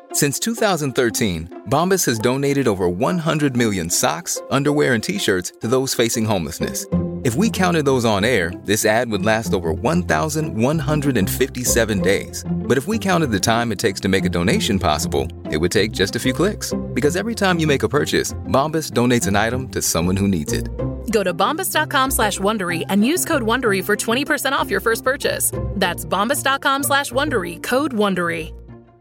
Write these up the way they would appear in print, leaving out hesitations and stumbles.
Since 2013, Bombas has donated over 100 million socks, underwear, and T-shirts to those facing homelessness. If we counted those on air, this ad would last over 1,157 days. But if we counted the time it takes to make a donation possible, it would take just a few clicks. Because every time you make a purchase, Bombas donates an item to someone who needs it. Go to bombas.com/Wondery and use code Wondery for 20% off your first purchase. That's bombas.com/Wondery, code Wondery.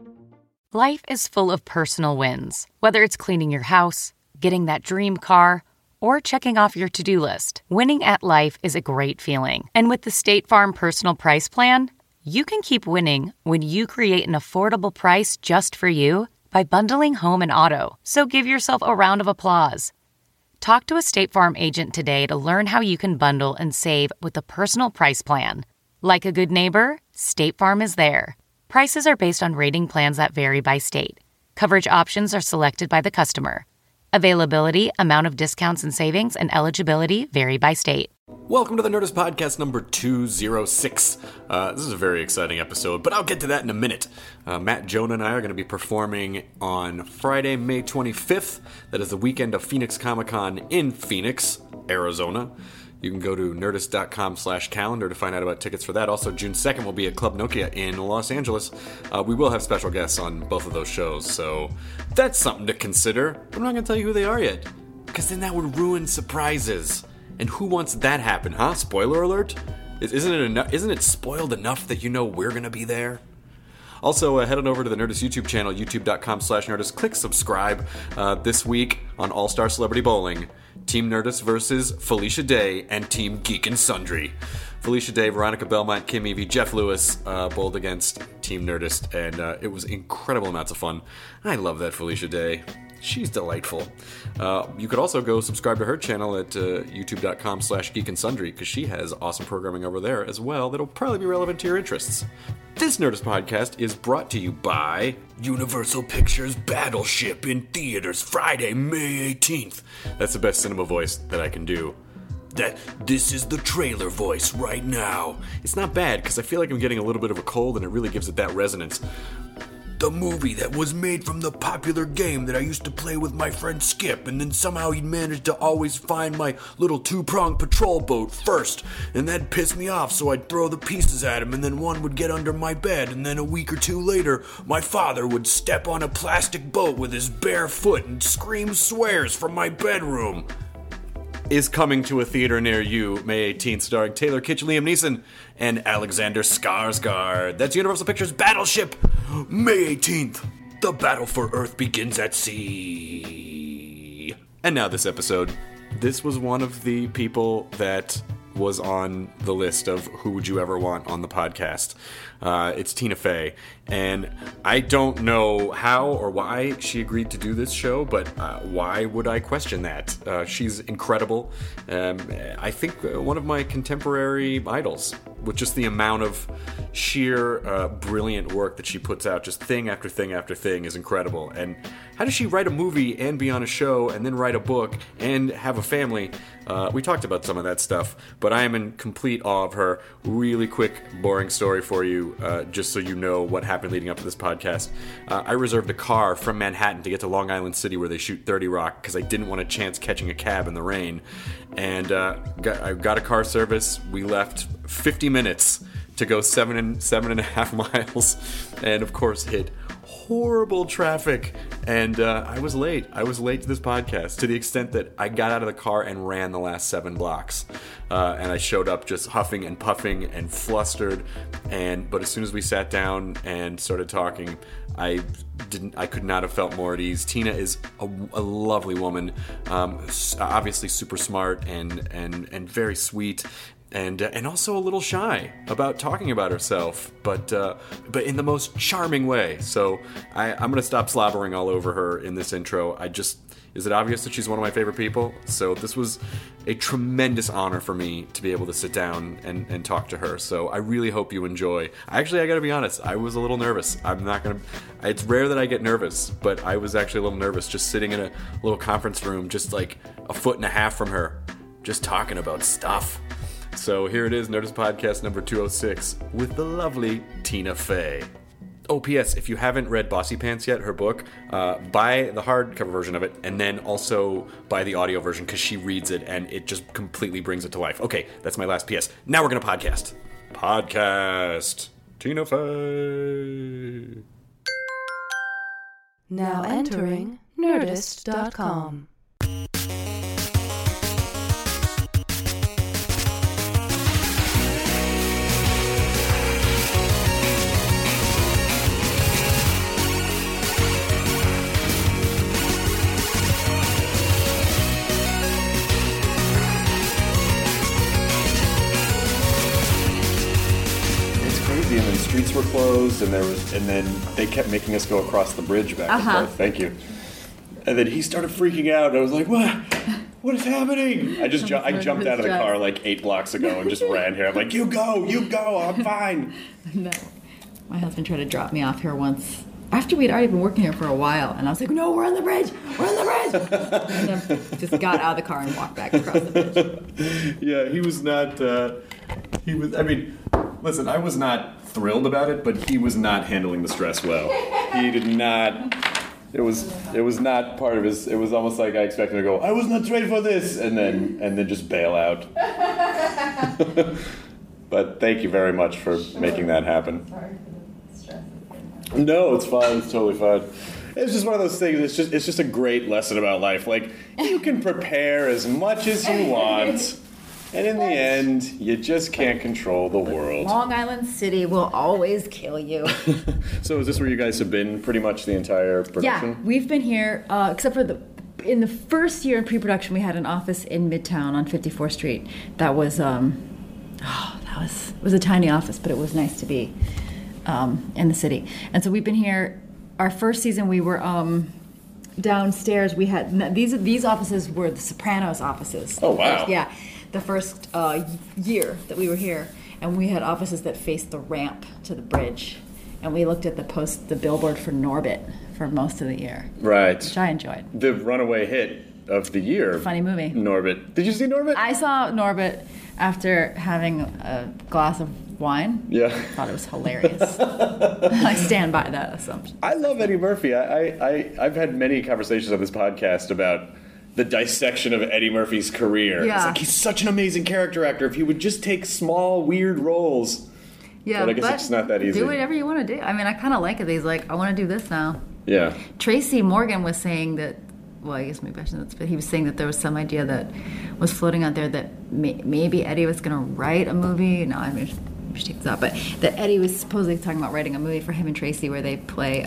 Life is full of personal wins. Whether it's cleaning your house, getting that dream car, or checking off your to-do list, winning at life is a great feeling. And with the State Farm Personal Price Plan, you can keep winning when you create an affordable price just for you by bundling home and auto. So give yourself a round of applause. Talk to a State Farm agent today to learn how you can bundle and save with the Personal Price Plan. Like a good neighbor, State Farm is there. Prices are based on rating plans that vary by state. Coverage options are selected by the customer. Availability, amount of discounts and savings, and eligibility vary by state. Welcome to the Nerdist Podcast number 206. This is a very exciting episode, but I'll get to that in a minute. Matt, Jonah, and I are going to be performing on Friday, May 25th. That is the weekend of Phoenix Comic-Con in Phoenix, Arizona. You can go to nerdist.com/calendar to find out about tickets for that. Also, June 2nd will be at Club Nokia in Los Angeles. We will have special guests on both of those shows, so that's something to consider. But I'm not going to tell you who they are yet, because then that would ruin surprises. And who wants that to happen, huh? Spoiler alert? Isn't it spoiled enough that you know we're going to be there? Also, head on over to the Nerdist YouTube channel, youtube.com/Nerdist. Click subscribe. This week on All-Star Celebrity Bowling, Team Nerdist versus Felicia Day and Team Geek and Sundry. Felicia Day, Veronica Belmont, Kim Evie, Jeff Lewis bowled against Team Nerdist, and it was incredible amounts of fun. I love that Felicia Day. She's delightful. You could also go subscribe to her channel at youtube.com/Geek and Sundry, because she has awesome programming over there as well that'll probably be relevant to your interests. This Nerdist Podcast is brought to you by Universal Pictures Battleship in theaters Friday, May 18th. That's the best cinema voice that I can do. This is the trailer voice right now. It's not bad, because I feel like I'm getting a little bit of a cold, and it really gives it that resonance. The movie that was made from the popular game that I used to play with my friend Skip, and then somehow he'd managed to always find my little two-pronged patrol boat first, and that pissed me off, so I'd throw the pieces at him, and then one would get under my bed, and then a week or two later, my father would step on a plastic boat with his bare foot and scream swears from my bedroom. Is coming to a theater near you May 18th, starring Taylor Kitsch, Liam Neeson, and Alexander Skarsgård. That's Universal Pictures Battleship, May 18th. The battle for Earth begins at sea. And now this episode. This was one of the people that was on the list of who would you ever want on the podcast. It's Tina Fey, and I don't know how or why she agreed to do this show, but why would I question that? She's incredible. I think one of my contemporary idols, with just the amount of sheer brilliant work that she puts out, just thing after thing after thing, is incredible. And how does she write a movie and be on a show and then write a book and have a family? We talked about some of that stuff, but I am in complete awe of her. Really quick, boring story for you, just so you know what happened leading up to this podcast. I reserved a car from Manhattan to get to Long Island City, where they shoot 30 Rock, because I didn't want a chance catching a cab in the rain. And I got a car service. We left 50 minutes to go seven and a half miles, and of course hit horrible traffic, and I was late. I was late to this podcast, to the extent that I got out of the car and ran the last 7 blocks, and I showed up just huffing and puffing and flustered, but as soon as we sat down and started talking, I could not have felt more at ease. Tina is a lovely woman, obviously super smart and very sweet, and also a little shy about talking about herself, but in the most charming way. So I'm going to stop slobbering all over her in this intro. Is it obvious that she's one of my favorite people? So this was a tremendous honor for me to be able to sit down and talk to her. So I really hope you enjoy. Actually, I got to be honest, I was a little nervous. It's rare that I get nervous, but I was actually a little nervous just sitting in a little conference room, just like a foot and a half from her, just talking about stuff. So here it is, Nerdist Podcast number 206, with the lovely Tina Fey. Oh, P.S. If you haven't read Bossy Pants yet, her book, buy the hardcover version of it, and then also buy the audio version because she reads it and it just completely brings it to life. Okay, that's my last P.S. Now we're gonna podcast. Tina Fey. Now entering Nerdist.com. And then streets were closed, and then they kept making us go across the bridge back and forth. Thank you. And then he started freaking out, and I was like, "What? What is happening?" I jumped out of the car like 8 blocks ago and just ran here. I'm like, "You go, I'm fine." No. My husband tried to drop me off here once after we'd already been working here for a while, and I was like, "No, we're on the bridge, and then just got out of the car and walked back across the bridge. Yeah, he was not. I mean, listen, I was not thrilled about it, but he was not handling the stress well. He did not. It was not part of his. It was almost like I expected him to go, "I was not trained for this," and then just bail out. But thank you very much for making that happen. Sorry for the stress. No, it's fine. It's totally fine. It's just one of those things. It's just a great lesson about life. Like, you can prepare as much as you want. And in the end, you just can't control the world. Long Island City will always kill you. So is this where you guys have been pretty much the entire production? Yeah, we've been here, except for in the first year in pre-production, we had an office in Midtown on 54th Street. That was, it was a tiny office, but it was nice to be in the city. And so we've been here. Our first season, we were downstairs. We had these offices were the Sopranos offices. Oh wow! Yeah. The first year that we were here, and we had offices that faced the ramp to the bridge, and we looked at the billboard for Norbit for most of the year. Right. Which I enjoyed. The runaway hit of the year. Funny movie. Norbit. Did you see Norbit? I saw Norbit after having a glass of wine. Yeah. I thought it was hilarious. I stand by that assumption. I love Eddie Murphy. I've had many conversations on this podcast about the dissection of Eddie Murphy's career. Yeah. It's like, he's such an amazing character actor. If he would just take small, weird roles. Yeah, but I guess it's not that easy. Do whatever you want to do. I mean, I kind of like it. He's like, I want to do this now. Yeah. Tracy Morgan was saying that, well, I guess maybe I shouldn't, but he was saying that there was some idea that was floating out there that maybe Eddie was going to write a movie. No, I mean, we should take this out. But that Eddie was supposedly talking about writing a movie for him and Tracy where they play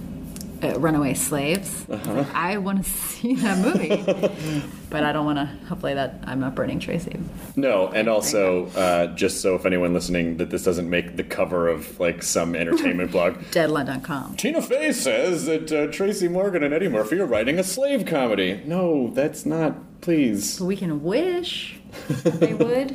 runaway slaves. Uh-huh. I want to see that movie, but I don't want to. Hopefully, that I'm not burning Tracy. No, and also just so if anyone listening that this doesn't make the cover of like some entertainment blog. Deadline.com. Tina Fey says that Tracy Morgan and Eddie Murphy are writing a slave comedy. No, that's not. Please. We can wish they would.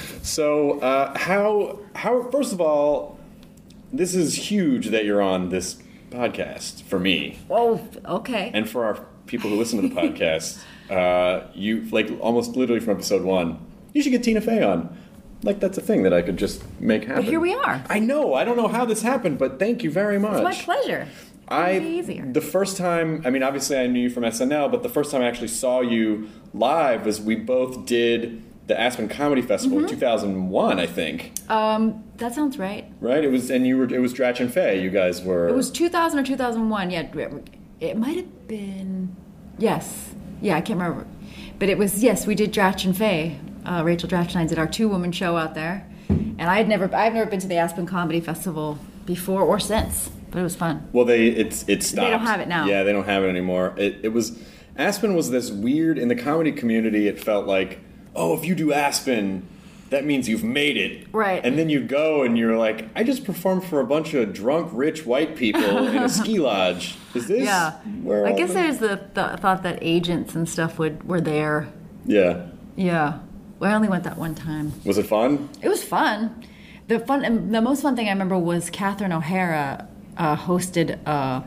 So how first of all, this is huge that you're on this podcast for me. Oh, okay. And for our people who listen to the podcast, you like almost literally from episode 1, you should get Tina Fey on. Like that's a thing that I could just make happen. But here we are. I know. I don't know how this happened, but thank you very much. It's my pleasure. Easier. The first time, I mean, obviously I knew you from SNL, but the first time I actually saw you live was we both did the Aspen Comedy Festival in 2001, I think. That sounds right. Right? It was, and it was Dratch and Fey. You guys were. It was 2000 or 2001. Yeah, it might have been. Yes. Yeah, I can't remember. But it was, yes, we did Dratch and Fey. Rachel Dratch and I did our 2-woman show out there. And I've never been to the Aspen Comedy Festival before or since, but it was fun. Well, it stopped. They don't have it now. Yeah, they don't have it anymore. It was, Aspen was this weird, in the comedy community, it felt like, oh, if you do Aspen, that means you've made it. Right. And then you go and you're like, I just performed for a bunch of drunk, rich white people in a ski lodge. Is this where I guess there's the thought that agents and stuff were there. Yeah. Yeah. Well, I only went that one time. Was it fun? It was fun. The most fun thing I remember was Catherine O'Hara hosted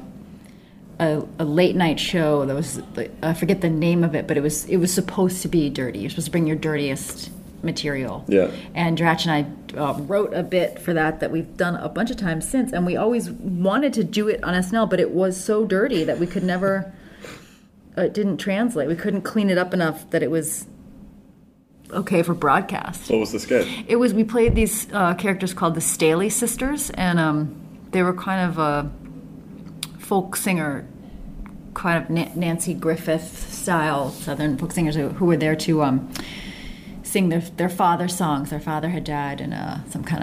a late night show that was, I forget the name of it, but it was supposed to be dirty. You're supposed to bring your dirtiest material. Yeah. And Dratch and I wrote a bit for that we've done a bunch of times since, and we always wanted to do it on SNL, but it was so dirty that we could never. It didn't translate. We couldn't clean it up enough that it was okay for broadcast. What was the sketch? We played these characters called the Staley sisters, and they were kind of a folk singer, kind of Nancy Griffith style Southern folk singers who were there to sing their father's songs. Their father had died in some kind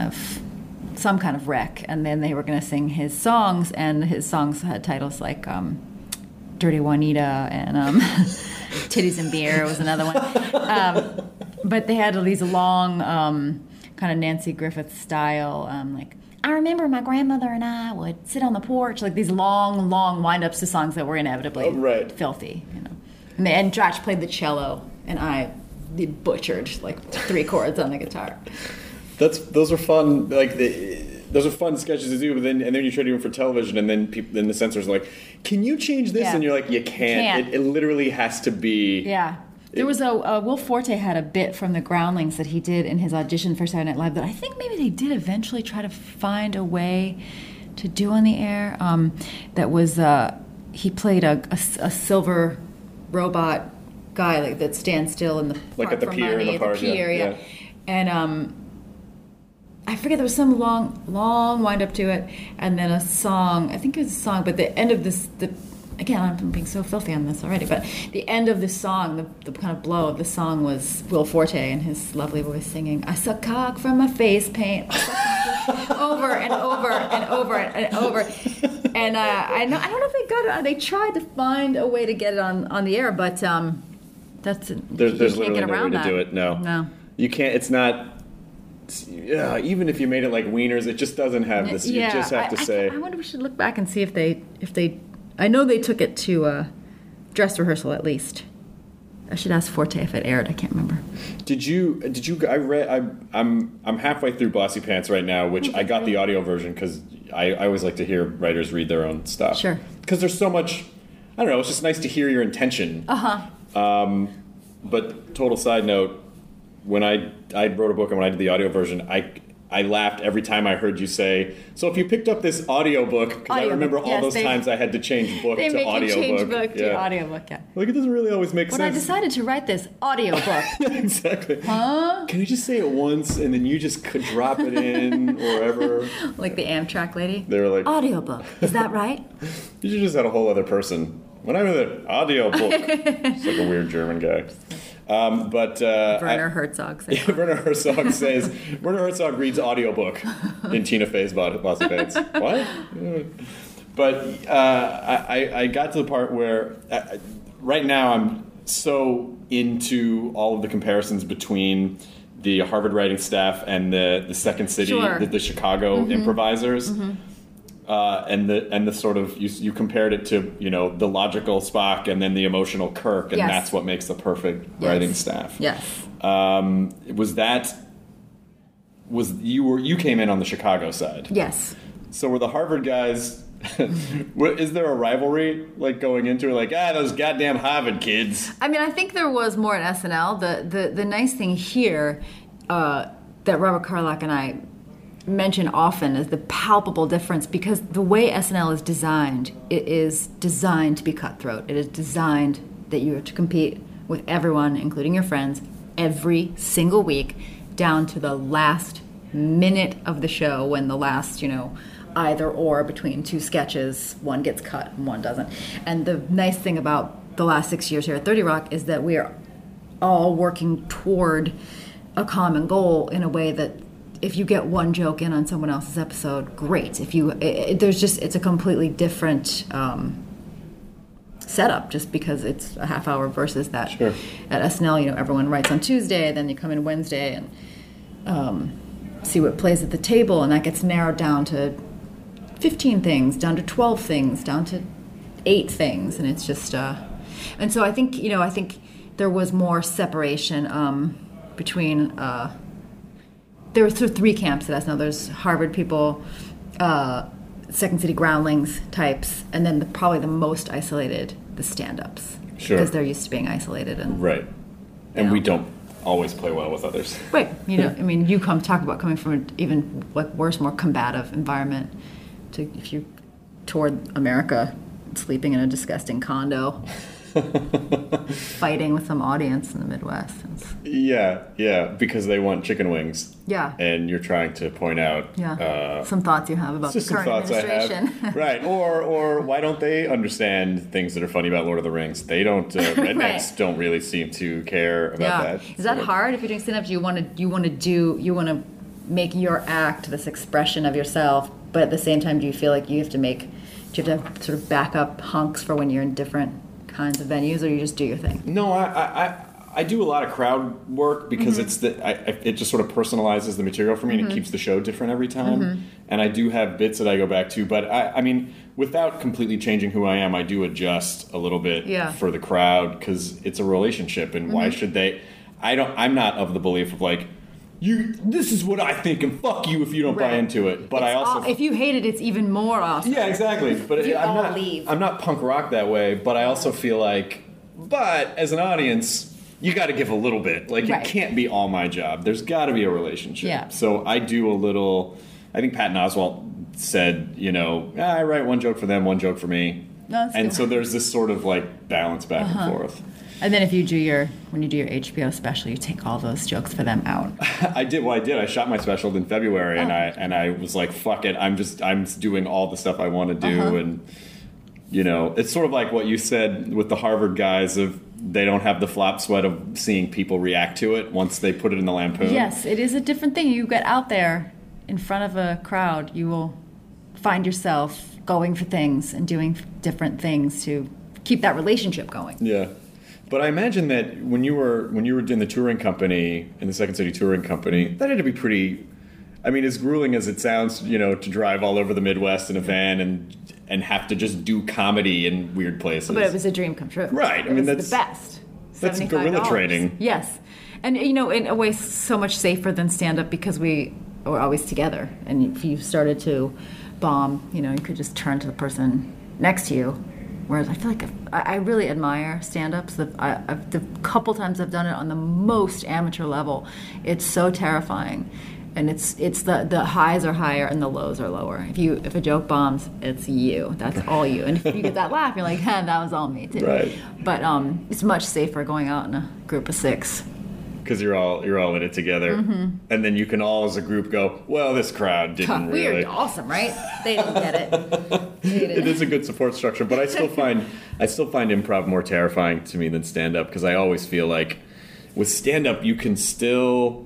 of wreck, and then they were going to sing his songs, and his songs had titles like Dirty Juanita and Titties and Beer was another one. But they had these long, kind of Nancy Griffith style, like, I remember my grandmother and I would sit on the porch, like these long wind-ups to songs that were inevitably filthy. You know. And Dratch played the cello, and I butchered like 3 chords on the guitar. Those are fun. Those are fun sketches to do, but then you try to do them for television, and then the censors are like, "Can you change this?" Yeah. And you're like, "You can't. It literally has to be." Yeah. There was Will Forte had a bit from the Groundlings that he did in his audition for Saturday Night Live that I think maybe they did eventually try to find a way to do on the air. That was he played a silver robot guy that stands still in the like at the pier in the park. Yeah. And I forget, there was some long wind up to it, and then a song. I think it was a song, but the end of this, again, I'm being so filthy on this already, but the end of the song, the kind of blow of the song was Will Forte and his lovely voice singing, "I suck cock from my face paint," over and over and over and over. And I don't know if they got it. They tried to find a way to get it on the air, but there's literally no way to do it. No, you can't. It's not. Yeah, even if you made it like Wieners, it just doesn't have this. You just have to say. I wonder. We should look back and see if they. I know they took it to dress rehearsal at least. I should ask Forte if it aired. I can't remember. Did you? I'm halfway through Bossy Pants right now, which I got the audio version because I always like to hear writers read their own stuff. Sure. Because there's so much. I don't know. It's just nice to hear your intention. But total side note. When I wrote a book and when I did the audio version, I laughed every time I heard you say, "So if you picked up this audio book," because I remember all those times I had to change book to audio book. They make you change book to audio book, yeah. Like, it doesn't really always make sense. When I decided to write this audio book. Exactly. Huh? Can you just say it once and then you just could drop it in wherever? Like the Amtrak lady? They were like, audio book. Is that right? You should just have a whole other person. When I'm in the audio book. It's like a weird German guy. Werner Herzog says. Yeah, Werner Herzog reads audiobook in Tina Fey's Bossy Pants. What? But I got to the part where right now I'm so into all of the comparisons between the Harvard writing staff and the Second City, the Chicago improvisers. Mm-hmm. And the sort of you compared it to the logical Spock and then the emotional Kirk, and that's what makes the perfect writing staff. Yes. You came in on the Chicago side? Yes. So were the Harvard guys? Is there a rivalry like going into it? Like those goddamn Harvard kids. I mean, I think there was more at SNL. The nice thing here that Robert Carlock and I mention often is the palpable difference, because the way SNL is designed, it is designed to be cutthroat. It is designed that you have to compete with everyone, including your friends, every single week, down to the last minute of the show when the last, either or between 2 sketches, one gets cut and one doesn't. And the nice thing about the last 6 years here at 30 Rock is that we are all working toward a common goal in a way that if you get one joke in on someone else's episode, great. If you, it's a completely different setup, just because it's a half hour versus that. Sure. At SNL, everyone writes on Tuesday, then you come in Wednesday and see what plays at the table, and that gets narrowed down to 15 things, down to 12 things, down to 8 things, and it's just. And so I think there was more separation between. There were sort of 3 camps at SNL. There's Harvard people, Second City Groundlings types, and then probably the most isolated, the stand-ups. Sure. Because they're used to being isolated. And right. And we don't always play well with others. Right. You know, I mean, you talk about coming from an even like worse, more combative environment. If you toured America, sleeping in a disgusting condo, fighting with some audience in the Midwest. Yeah, because they want chicken wings. Yeah. And you're trying to point out some thoughts you have about the current administration. I have. Right. Or why don't they understand things that are funny about Lord of the Rings? They don't. Rednecks don't really seem to care about that. Is that hard if you're doing stand-up? You want to make your act this expression of yourself, but at the same time, do you feel like you have to have sort of backup hunks for when you're in different kinds of venues, or you just do your thing? No, I do a lot of crowd work because it just sort of personalizes the material for me and it keeps the show different every time. And I do have bits that I go back to, but I mean, without completely changing who I am, I do adjust a little bit for the crowd because it's a relationship, and why should they? I'm not of the belief of like, this is what I think, and fuck you if you don't buy into it. But if you hate it, it's even more awesome. Yeah, exactly. But I'm not punk rock that way. But I also feel like, as an audience, you got to give a little bit. Like it can't be all my job. There's got to be a relationship. Yeah. So I do a little. I think Patton Oswalt said, I write one joke for them, one joke for me. No, and so there's this sort of like balance back and forth. And then when you do your HBO special, you take all those jokes for them out. I did. Well, I did. I shot my special in February, and I was like, fuck it. I'm doing all the stuff I want to do, and it's sort of like what you said with the Harvard guys of they don't have the flop sweat of seeing people react to it once they put it in the Lampoon. Yes, it is a different thing. You get out there in front of a crowd, you will find yourself going for things and doing different things to keep that relationship going. Yeah. But I imagine that when you were in the touring company, in the Second City touring company, that had to be pretty, I mean, as grueling as it sounds, to drive all over the Midwest in a van and have to just do comedy in weird places. But it was a dream come true. Right. It was the best. That's guerrilla training. Yes. And, in a way, so much safer than stand-up because we were always together. And if you started to bomb, you could just turn to the person next to you. Whereas I feel like I really admire stand-ups. The couple times I've done it on the most amateur level, it's so terrifying. And it's the highs are higher and the lows are lower. If a joke bombs, it's you. That's all you. And if you get that laugh, you're like, that was all me too. Right. But it's much safer going out in a group of 6. Because you're all in it together, and then you can all as a group go, well, this crowd didn't really. We're awesome, right? They didn't get it. It is a good support structure, but I still find improv more terrifying to me than stand up because I always feel like with stand up you can still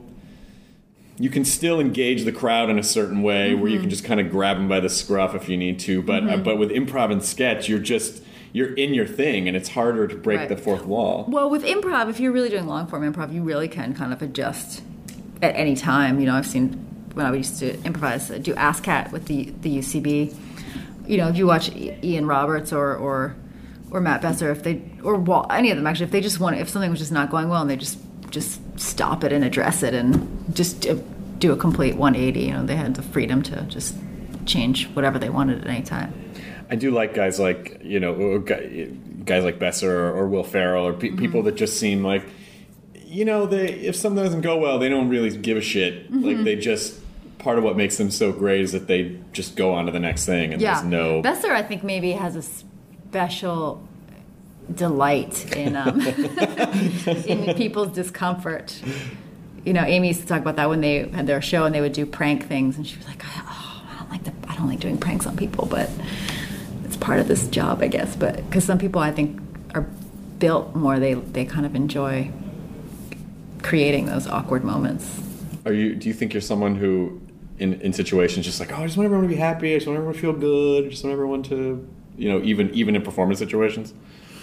engage the crowd in a certain way where you can just kind of grab them by the scruff if you need to, but with improv and sketch you're in your thing, and it's harder to break the fourth wall. Well, with improv, if you're really doing long-form improv, you really can kind of adjust at any time. I've seen when I used to improvise, do ASCAT with the UCB. If you watch Ian Roberts or Matt Besser, any of them actually, if they just if something was just not going well, and they just stop it and address it and just do a complete 180. They had the freedom to just change whatever they wanted at any time. I do like guys like, guys like Besser or Will Ferrell or people that just seem like, if something doesn't go well, they don't really give a shit. Like they just, part of what makes them so great is that they just go on to the next thing and there's no... Besser, I think, maybe has a special delight in in people's discomfort. Amy used to talk about that when they had their show and they would do prank things, and she was like, I don't like doing pranks on people, but it's part of this job, I guess. But because some people, I think, are built more, they kind of enjoy creating those awkward moments. Do you think you're someone who, in situations, just like, I just want everyone to be happy, I just want everyone to feel good, I just want everyone to, even in performance situations?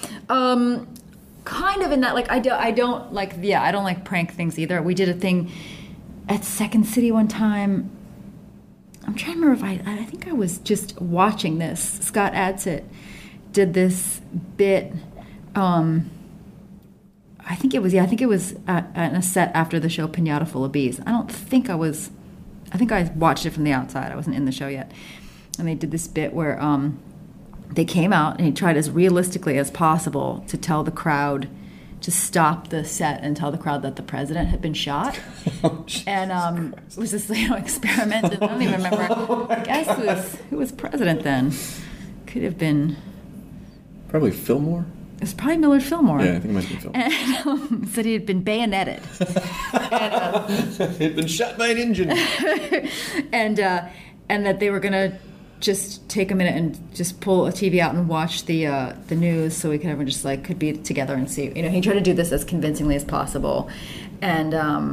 Kind of in that, like, I don't like prank things either. We did a thing at Second City one time. I'm trying to remember if I think I was just watching this. Scott Adsit did this bit. I think it was at a set after the show Pinata Full of Bees. I think I watched it from the outside. I wasn't in the show yet. And they did this bit where they came out and he tried as realistically as possible to tell the crowd to stop the set and tell the crowd that the president had been shot. And it was this experiment. I don't even remember. I guess who was president then? Could have been probably Fillmore. It was probably Millard Fillmore. Yeah, I think it might have been Fillmore. And said he had been bayoneted. He'd been shot by an engine. and that they were going to just take a minute and just pull a TV out and watch the news so we could everyone just could be together and see. He tried to do this as convincingly as possible, and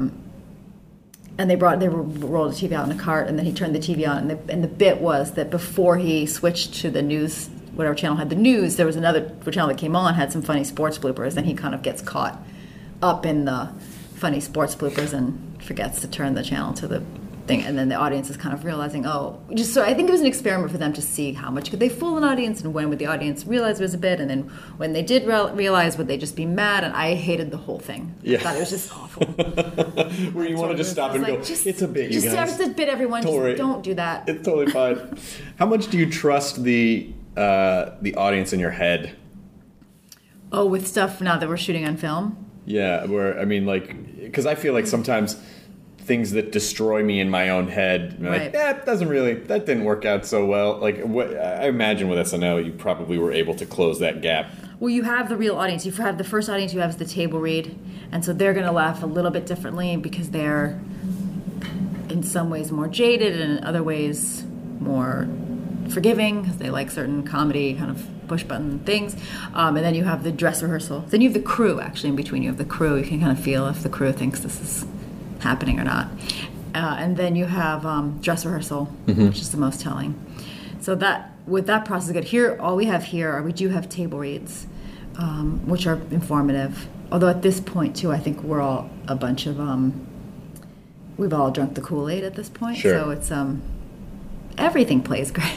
they rolled a TV out in a cart, and then he turned the TV on, and the bit was that before he switched to the news, whatever channel had the news, there was another channel that came on, had some funny sports bloopers, and he kind of gets caught up in the funny sports bloopers and forgets to turn the channel to the thing, and then the audience is kind of realizing, so I think it was an experiment for them to see how much could they fool an audience, and when would the audience realize it was a bit, and then when they did realize, would they just be mad? And I hated the whole thing. Yeah. I thought it was just awful. Where you want to just stop and go, it's a bit, you guys. Just a bit, everyone. Just don't do that. It's totally fine. How much do you trust the audience in your head? Oh, with stuff now that we're shooting on film? Yeah, because I feel like sometimes things that destroy me in my own head, that didn't work out so well. I imagine with SNL, you probably were able to close that gap. Well, you have the real audience. You have the first audience you have is the table read, and so they're going to laugh a little bit differently because they're in some ways more jaded and in other ways more forgiving because they like certain comedy kind of push-button things. And then you have the dress rehearsal. Then you have the crew, actually, in between. You have the crew. You can kind of feel if the crew thinks this is happening or not. And then you have dress rehearsal, which is the most telling. So with that process good. Here, all we have here we do have table reads, which are informative. Although at this point, too, I think we're all a bunch of, we've all drunk the Kool-Aid at this point. Sure. So it's, everything plays great.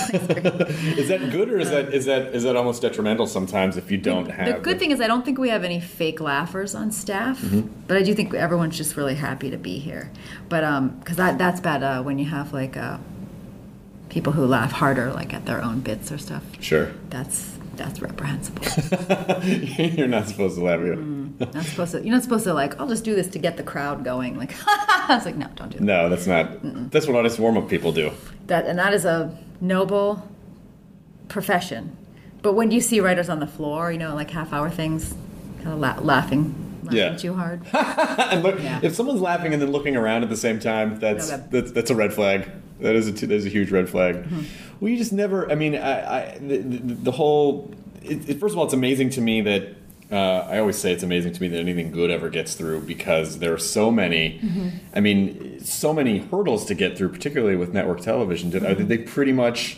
Is that good, or is that almost detrimental sometimes if you don't have? The good thing is I don't think we have any fake laughers on staff, but I do think everyone's just really happy to be here. But because that's bad when you have people who laugh harder at their own bits or stuff. Sure. That's reprehensible. You're not supposed to laugh either. You're not supposed to I'll just do this to get the crowd going. I was no, don't do that. No, that's not. That's what audience warm-up people do. That is a noble profession. But when you see writers on the floor, half-hour things, kind of laughing too hard. And look, if someone's laughing and then looking around at the same time, that's a red flag. That is a huge red flag. Well, you just never. I mean, the whole. First of all, it's amazing to me that. I always say it's amazing to me that anything good ever gets through because there are so many. I mean, so many hurdles to get through, particularly with network television. They pretty much.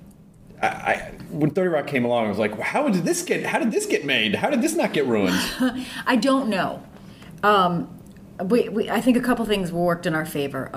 When 30 Rock came along, I was like, how did this get made? How did this not get ruined? I don't know. I think a couple things worked in our favor.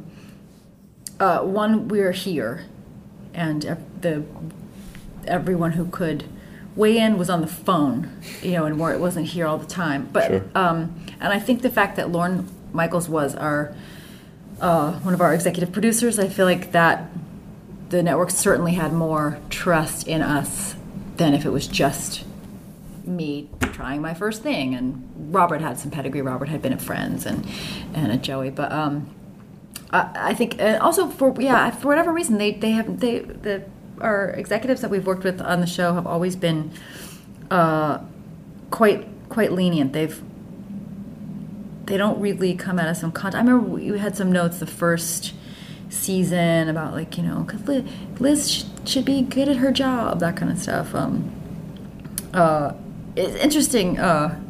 One, we're here, and everyone who could weigh in was on the phone, and it wasn't here all the time. But sure. And I think the fact that Lorne Michaels was our one of our executive producers, I feel like that the network certainly had more trust in us than if it was just me trying my first thing. And Robert had some pedigree. Robert had been at Friends and at Joey, but I think, and also for whatever reason, our executives that we've worked with on the show have always been quite lenient. They don't really come at us on content. I remember we had some notes the first season about because Liz should be good at her job, that kind of stuff. It's interesting, and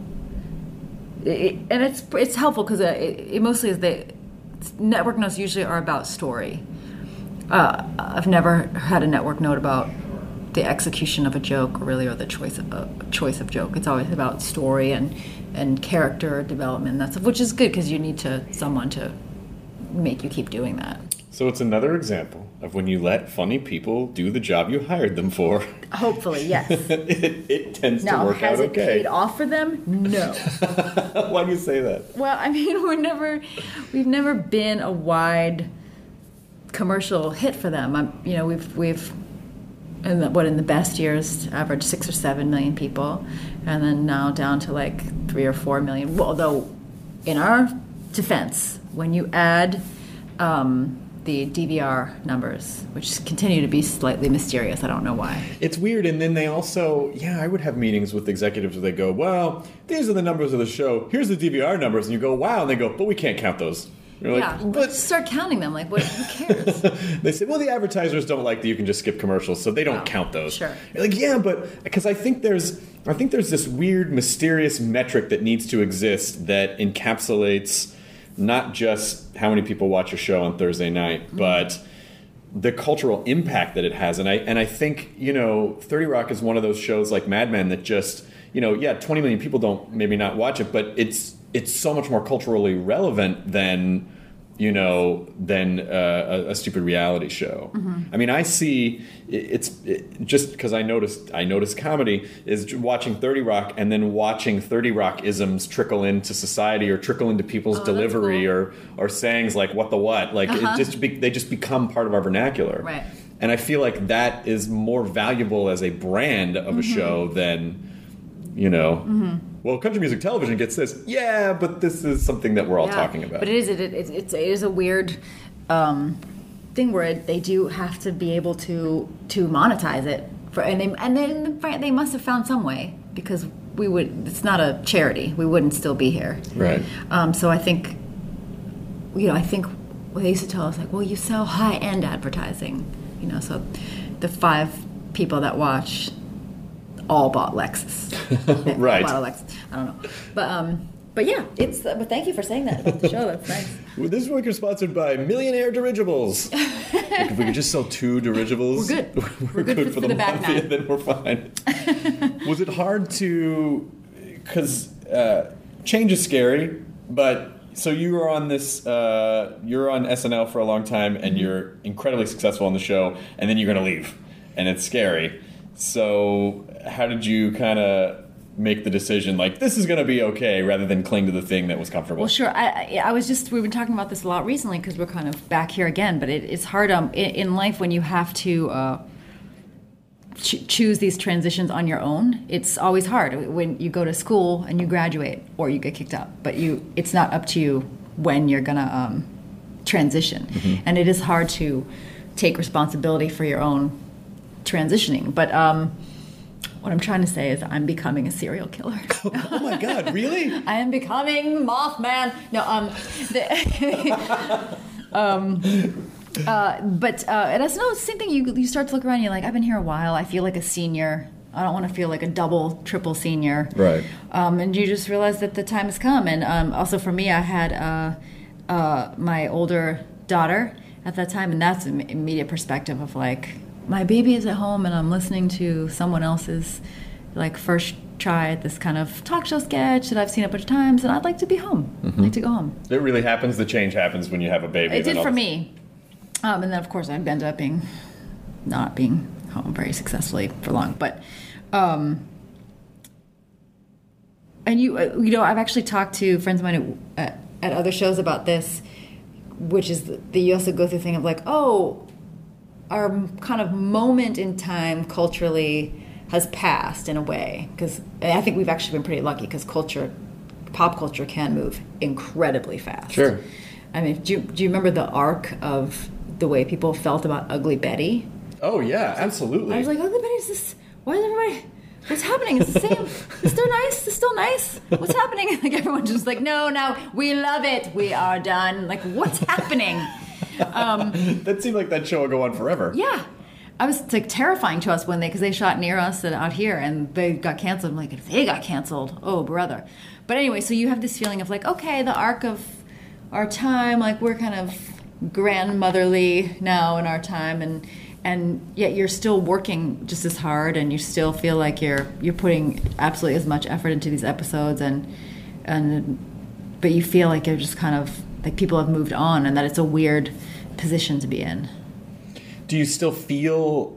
it's helpful because it mostly is network notes usually are about story. I've never had a network note about the execution of a joke, or the choice of joke. It's always about story and character development. And which is good because you need someone to make you keep doing that. So it's another example of when you let funny people do the job you hired them for. Hopefully, yes. it tends to work out okay. Now, has it paid off for them? No. Why do you say that? Well, I mean, we've never been a wide commercial hit for them. We've in the best years average 6 or 7 million people, and then now down to like 3 or 4 million. Well, although in our defense, when you add the DVR numbers, which continue to be slightly mysterious, I don't know why. It's weird, and then they also, I would have meetings with executives where they go, well, these are the numbers of the show, here's the DVR numbers, and you go, wow, and they go, but we can't count those. You're like, but start counting them. Like, what? Who cares? They say, well, the advertisers don't like that you can just skip commercials, so they don't count those. Sure. You're like, yeah, but because I think there's this weird, mysterious metric that needs to exist that encapsulates not just how many people watch a show on Thursday night, but the cultural impact that it has. And I think 30 Rock is one of those shows like Mad Men that just 20 million people don't maybe not watch it, but it's so much more culturally relevant than a stupid reality show. I mean, I see just because I noticed comedy is watching 30 Rock and then watching 30 Rock isms trickle into society or trickle into people's delivery, cool. or sayings like "what the what," like they just become part of our vernacular. Right. And I feel like that is more valuable as a brand of a show than well, country music television gets this. Yeah, but this is something that we're all talking about. But it is a weird thing where they do have to be able to monetize it and then they must have found some way, because it's not a charity. We wouldn't still be here. Right. So I think what they used to tell us, like, well, you sell high-end advertising, so the 5 people that watch all bought Lexus. Right. All bought a Lexus. I don't know. But yeah, but thank you for saying that about the show. That's nice. Well, this week is sponsored by Millionaire Dirigibles. Like, if we could just sell 2 dirigibles, we're good. We're good for the back mafia, then we're fine. Was it hard to, because change is scary, but so you were on this, you're on SNL for a long time, and you're incredibly successful on the show, and then you're going to leave, and it's scary. So how did you kind of make the decision, like, this is going to be okay, rather than cling to the thing that was comfortable? Well, sure. We've been talking about this a lot recently because we're kind of back here again, but it's hard in life when you have to choose these transitions on your own. It's always hard when you go to school and you graduate or you get kicked out, but it's not up to you when you're going to transition. Mm-hmm. And it is hard to take responsibility for your own transitioning, but what I'm trying to say is I'm becoming a serial killer. Oh my God, really? I am becoming Mothman. No, but it's the same thing. You start to look around and you're like, I've been here a while. I feel like a senior. I don't want to feel like a double, triple senior. Right. And you just realize that the time has come. And also for me, I had my older daughter at that time, and that's an immediate perspective of like, my baby is at home and I'm listening to someone else's like first try at this kind of talk show sketch that I've seen a bunch of times, and I'd like to be home. Mm-hmm. I'd like to go home. It really happens. The change happens when you have a baby. It did for me. And then, of course, I ended up not being home very successfully for long. But, and I've actually talked to friends of mine at other shows about this, which is that you also go through the thing of like, our kind of moment in time culturally has passed in a way. Because I think we've actually been pretty lucky because pop culture can move incredibly fast. Sure. I mean, do you remember the arc of the way people felt about Ugly Betty? Oh, yeah, absolutely. I was like, Ugly Betty, is this... Why is everybody... What's happening? It's the same. It's still nice. It's still nice. What's happening? Like, everyone's just like, no, we love it. We are done. Like, what's happening? That seemed like that show would go on forever. Yeah. It's like terrifying to us because they shot near us and out here and they got canceled. I'm like, if they got canceled, oh, brother. But anyway, so you have this feeling of like, okay, the arc of our time, like we're kind of grandmotherly now in our time, and yet you're still working just as hard and you still feel like you're putting absolutely as much effort into these episodes but you feel like you're just kind of like people have moved on and that it's a weird position to be in. Do you still feel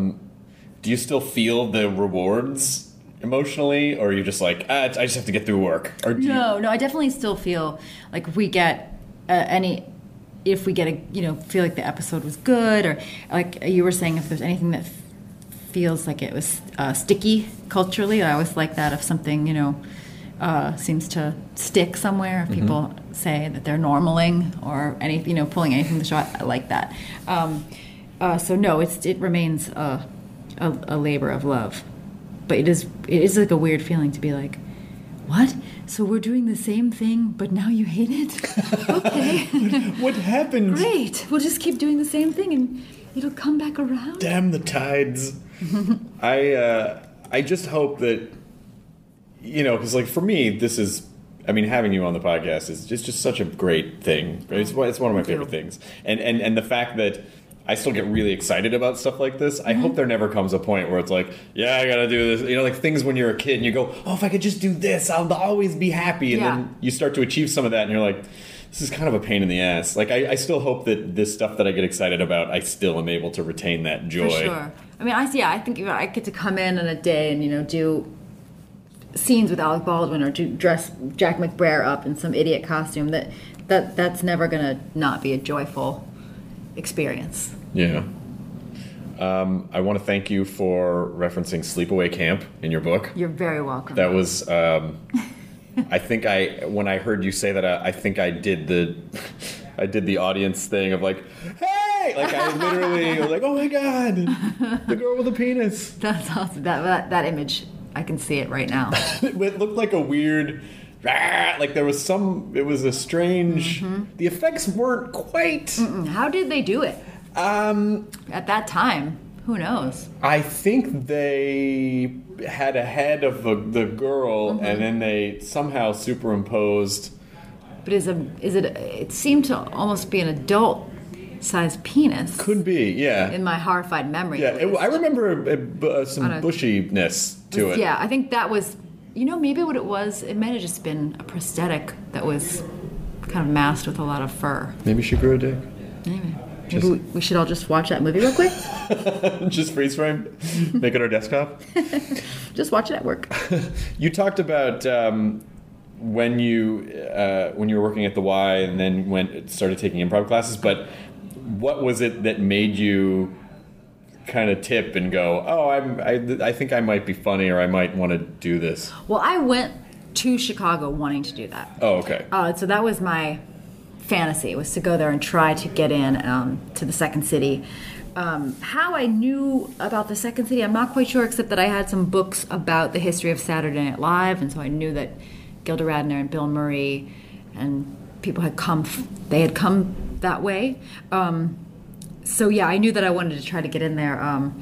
the rewards emotionally, or are you just like, I just have to get through work? Or No, I definitely still feel like if we get feel like the episode was good, or like you were saying, if there's anything that feels like it was sticky culturally. I always like that if something, seems to stick somewhere. If people say that they're normaling or pulling anything from the show, I like that. So no, it remains a labor of love, but it is like a weird feeling to be like, what? So we're doing the same thing, but now you hate it? Okay. What happened? Great. We'll just keep doing the same thing and it'll come back around. Damn the tides. I just hope that, because like for me, this is, having you on the podcast is just such a great thing. It's one of my favorite things. And the fact that I still get really excited about stuff like this. I hope there never comes a point where it's like, yeah, I gotta do this. Like things when you're a kid and you go, oh, if I could just do this, I'll always be happy. And then you start to achieve some of that and you're like, this is kind of a pain in the ass. Like I still hope that this stuff that I get excited about, I still am able to retain that joy. For sure. I think I get to come in on a day and, do scenes with Alec Baldwin or dress Jack McBrayer up in some idiot costume. That's never gonna not be a joyful experience. Yeah. I want to thank you for referencing Sleepaway Camp in your book. You're very welcome. That was, I think when I heard you say that, I think I did the audience thing of like, hey! Like I literally was like, oh my God, the girl with the penis. That's awesome. That image, I can see it right now. It looked like a weird, like there was it was a strange, the effects weren't quite. How did they do it? At that time, who knows? I think they had a head of the girl, and then they somehow superimposed. But it seemed to almost be an adult-sized penis. Could be, yeah. In my horrified memory. Yeah, I remember some bushiness to it. Yeah, I think that was, maybe what it was. It might have just been a prosthetic that was kind of masked with a lot of fur. Maybe she grew a dick. Maybe we should all just watch that movie real quick. Just freeze frame, make it our desktop. Just watch it at work. You talked about when you were working at the Y and then started taking improv classes. But what was it that made you kind of tip and go, oh, I think I might be funny or I might want to do this? Well, I went to Chicago wanting to do that. Oh, okay. So that was my fantasy, was to go there and try to get in to the Second City. How I knew about the Second City, I'm not quite sure, except that I had some books about the history of Saturday Night Live, and so I knew that Gilda Radner and Bill Murray and people had come that way. So yeah, I knew that I wanted to try to get in there. And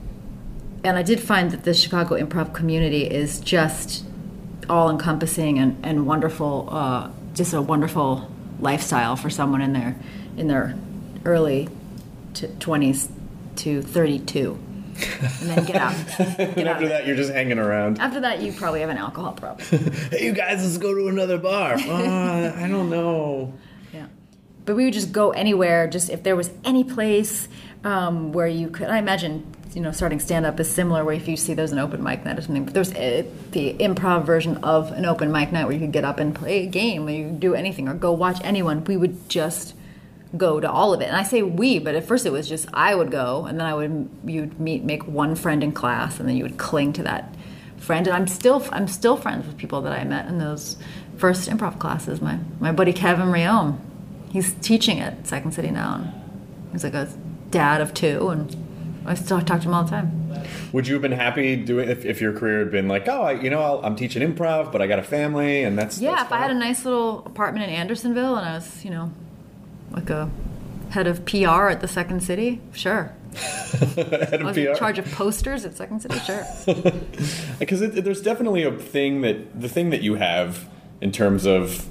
I did find that the Chicago improv community is just all-encompassing and wonderful, just a wonderful lifestyle for someone in their early 20s to 32, and then get out. And after that, you're just hanging around. After that, you probably have an alcohol problem. Hey, you guys, let's go to another bar. I don't know. Yeah, but we would just go anywhere. Just if there was any place where you could. I imagine starting stand-up is similar, where if you see there's an open mic night or something, but there's the improv version of an open mic night where you could get up and play a game, or you could do anything, or go watch anyone. We would just go to all of it. And I say we, but at first it was just I would go, and then you'd make one friend in class, and then you would cling to that friend. And I'm still friends with people that I met in those first improv classes. My buddy Kevin Riome, he's teaching at Second City now, and he's like a dad of 2, and I still talk to him all the time. Would you have been happy doing if your career had been like, oh, I'm teaching improv, but I got a family, and that's if I had a nice little apartment in Andersonville, and I was like a head of PR at the Second City, sure. Head of I was PR? in charge of posters at Second City, sure. Because there's definitely the thing that you have in terms of.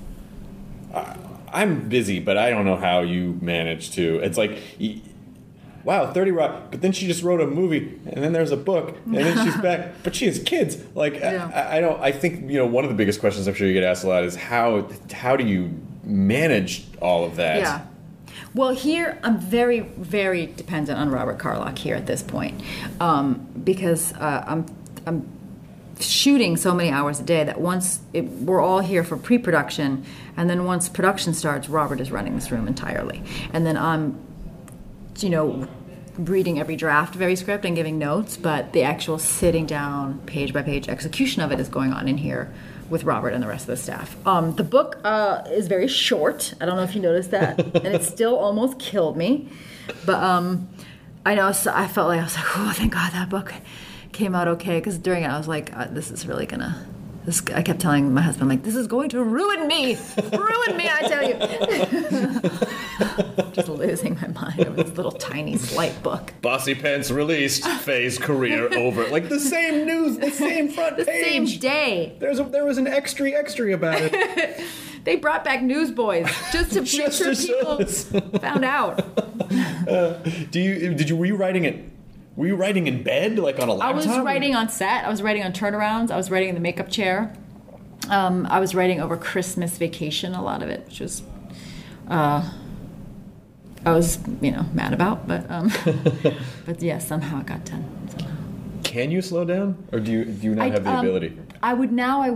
I'm busy, but I don't know how you manage to. It's like. Wow, 30 Rock, but then she just wrote a movie, and then there's a book, and then she's back, but she has kids. Like, yeah. I think, one of the biggest questions I'm sure you get asked a lot is how do you manage all of that? Yeah. Well, here, I'm very, very dependent on Robert Carlock here at this point, because I'm shooting so many hours a day that we're all here for pre-production, and then once production starts, Robert is running this room entirely. And then I'm reading every draft of every script and giving notes, but the actual sitting down, page by page execution of it is going on in here with Robert and the rest of the staff. The book is very short. I don't know if you noticed that, and it still almost killed me. But I know, so I felt like, I was like, oh, thank God that book came out okay, because during it I was like, this is really gonna... I kept telling my husband, like, this is going to ruin me. Ruin me, I tell you. Just losing my mind over this little tiny slight book. Bossy Pants released, Faye's career over. Like the same news, the same front page. The same day. There was an extra about it. They brought back Newsboys just to make sure people found out. Were you writing it? Were you writing in bed, like on a laptop? I was writing on set. I was writing on turnarounds. I was writing in the makeup chair. I was writing over Christmas vacation, a lot of it, which was, I was, mad about, but but yeah, somehow it got done. Somehow. Can you slow down, or do you not have the ability? I would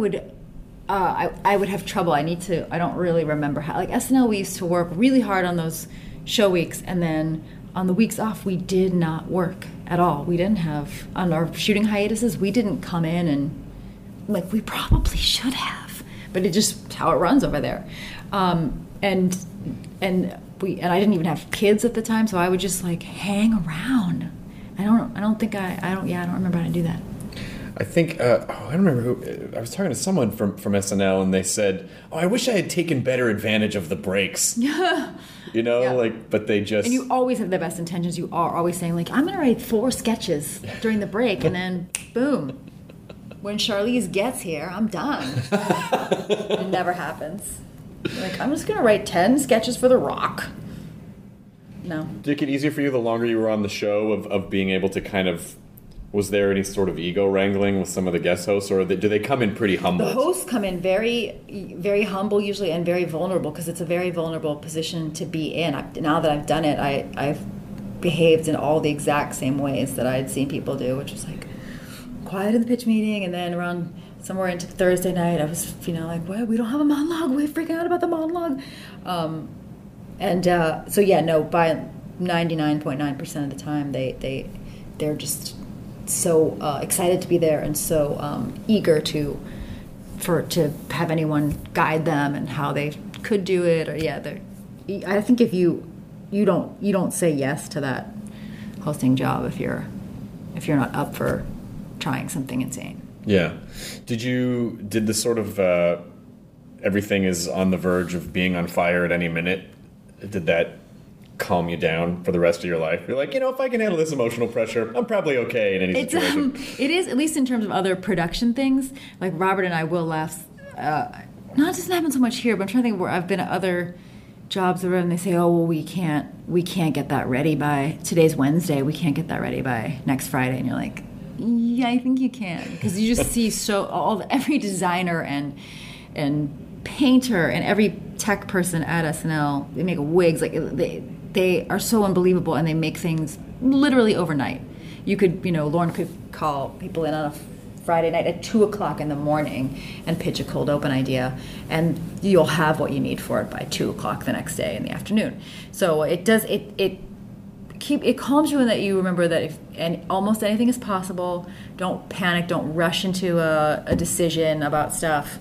have trouble. I don't really remember how. Like SNL, we used to work really hard on those show weeks, and then on the weeks off, we did not work at all. We didn't have, on our shooting hiatuses, we didn't come in and, like, we probably should have, but it's just how it runs over there. And I didn't even have kids at the time, so I would just, like, hang around. I don't remember how to do that. I think, I don't remember who, I was talking to someone from SNL, and they said, I wish I had taken better advantage of the breaks. But they just... And you always have the best intentions. You are always saying, like, I'm going to write 4 sketches during the break, and then, boom. When Charlize gets here, I'm done. It never happens. Like, I'm just going to write 10 sketches for The Rock. No. Did it get easier for you the longer you were on the show of being able to kind of... Was there any sort of ego wrangling with some of the guest hosts, or do they come in pretty humble? The hosts come in very, very humble usually, and very vulnerable, because it's a very vulnerable position to be in. Now that I've done it, I've behaved in all the exact same ways that I had seen people do, which was like quiet in the pitch meeting, and then around somewhere into Thursday night, I was, like, well, we don't have a monologue. We're freaking out about the monologue. By 99.9% of the time, they're just so excited to be there, and so eager to have anyone guide them and how they could do it. Or I think if you don't say yes to that hosting job if you're not up for trying something insane. Yeah. Did the sort of everything is on the verge of being on fire at any minute, did that calm you down for the rest of your life? You're like, if I can handle this emotional pressure, I'm probably okay in any situation. It is, at least in terms of other production things. Like Robert and I will laugh. It doesn't happen so much here, but I'm trying to think where I've been at other jobs where they say, oh, well, we can't get that ready by, today's Wednesday, we can't get that ready by next Friday. And you're like, yeah, I think you can. Because you just see every designer and painter and every tech person at SNL, they make wigs, like they are so unbelievable, and they make things literally overnight. You could, Lauren could call people in on a Friday night at 2:00 in the morning and pitch a cold open idea, and you'll have what you need for it by 2:00 the next day in the afternoon. So it does, it calms you in that you remember that almost anything is possible. Don't panic, don't rush into a decision about stuff.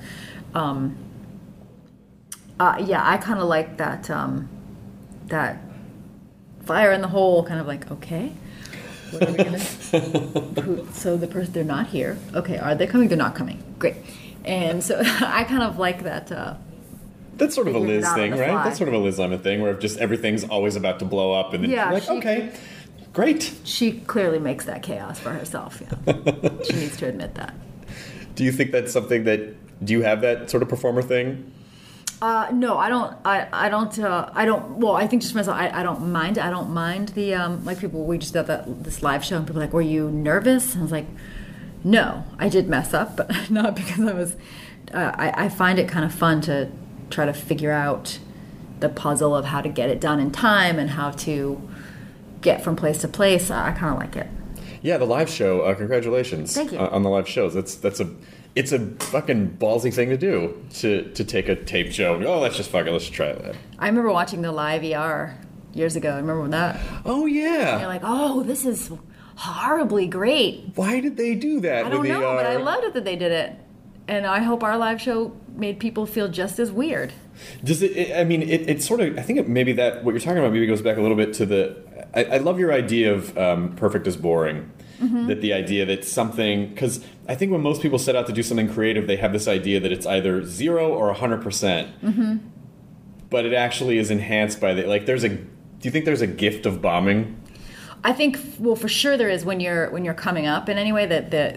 I kind of like that that fire in the hole, kind of like, okay, what are we gonna so the person, they're not here, okay, are they coming? They're not coming, great. And so I kind of like that. That's sort of a Liz thing, right? That's sort of a Liz Lemon thing, where just everything's always about to blow up, and then you're like, okay, great. She clearly makes that chaos for herself. Yeah. She needs to admit that. Do you think that's something do you have that sort of performer thing? No, I don't. I don't. Well, I think just for myself, I don't mind. I don't mind the like people. We just did this live show, and people were like, "Were you nervous?" And I was like, "No, I did mess up, but not because I was." I find it kind of fun to try to figure out the puzzle of how to get it done in time and how to get from place to place. I kind of like it. Yeah, the live show. Congratulations! Thank you. On the live shows. It's a fucking ballsy thing to do, to take a tape show. Oh, let's just try it. I remember watching the live ER years ago. Remember that? Oh yeah. You're like, oh, this is horribly great. Why did they do that? I don't know, but I loved it that they did it, and I hope our live show made people feel just as weird. Does it? I mean, it sort of. I think maybe that what you're talking about maybe goes back a little bit to the. I love your idea of perfect is boring. Mm-hmm. That the idea that something, because I think when most people set out to do something creative, they have this idea that it's either 0 or 100%. Mm-hmm. But it actually is enhanced by the Do you think there's a gift of bombing? I think, well, for sure there is when you're coming up in any way that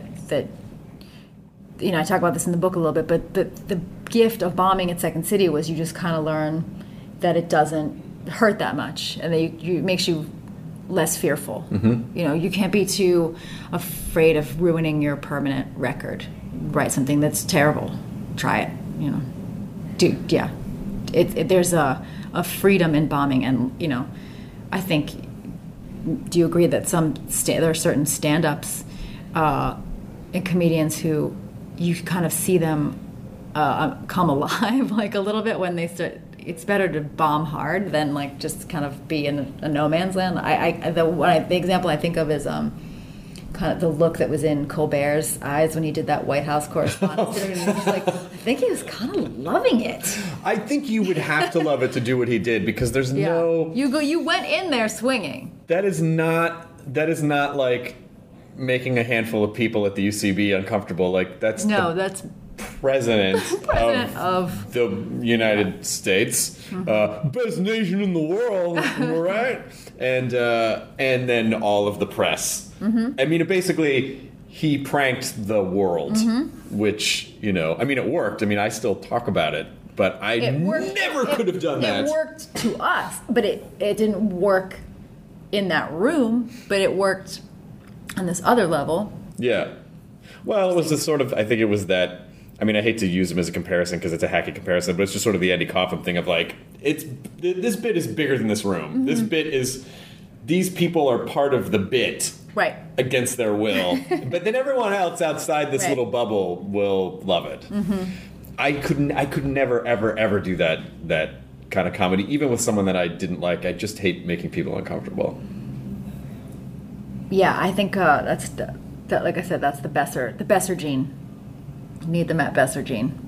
you know, I talk about this in the book a little bit, but the gift of bombing at Second City was you just kind of learn that it doesn't hurt that much, and that it makes you less fearful. Mm-hmm. You know, you can't be too afraid of ruining your permanent record. Write something that's terrible. Try it. You know, yeah. There's a freedom in bombing, and you know, I think. Do you agree that there are certain stand-ups and comedians who you kind of see them come alive like a little bit when they start? It's better to bomb hard than like just kind of be in a no man's land. The example I think of is kind of the look that was in Colbert's eyes when he did that White House correspondence dinner. And he was like, I think he was kind of loving it. I think you would have to love it to do what he did, because there's no. You went in there swinging. That is not like making a handful of people at the UCB uncomfortable. Like that's president of the United States, best nation in the world, right? And then all of the press. Mm-hmm. I mean, basically, he pranked the world, which, you know, I mean, it worked. I mean, I still talk about it, but I never could have done that. It worked to us, but it didn't work in that room, but it worked on this other level. Yeah. Well, it was the sort of, I think it was that, I mean, I hate to use him as a comparison because it's a hacky comparison, but it's just sort of the Andy Kaufman thing of like, this bit is bigger than this room. Mm-hmm. This bit is, these people are part of the bit. Right. Against their will. But then everyone else outside this little bubble will love it. Mm-hmm. I could never, ever do that kind of comedy, even with someone that I didn't like. I just hate making people uncomfortable. Yeah, I think that's like I said, that's the Besser gene. You need the Matt Besser gene.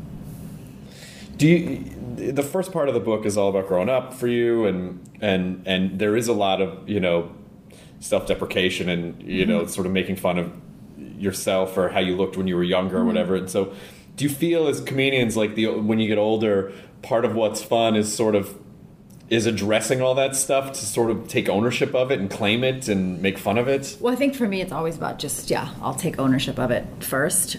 The first part of the book is all about growing up for you, and there is a lot of, you know, self-deprecation and, you know, sort of making fun of yourself or how you looked when you were younger or whatever. And so do you feel as comedians, like when you get older, part of what's fun is addressing all that stuff to sort of take ownership of it and claim it and make fun of it? Well, I think for me it's always about just, I'll take ownership of it first.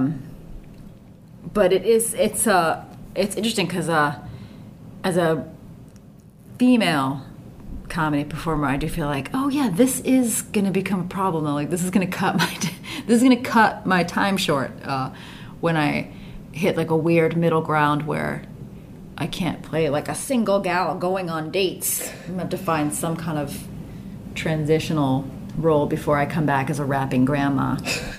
But it's interesting because as a female comedy performer, I do feel like, oh yeah, this is going to become a problem though. Like this is going to cut my time short when I hit like a weird middle ground where I can't play like a single gal going on dates. I'm going to have to find some kind of transitional role before I come back as a rapping grandma.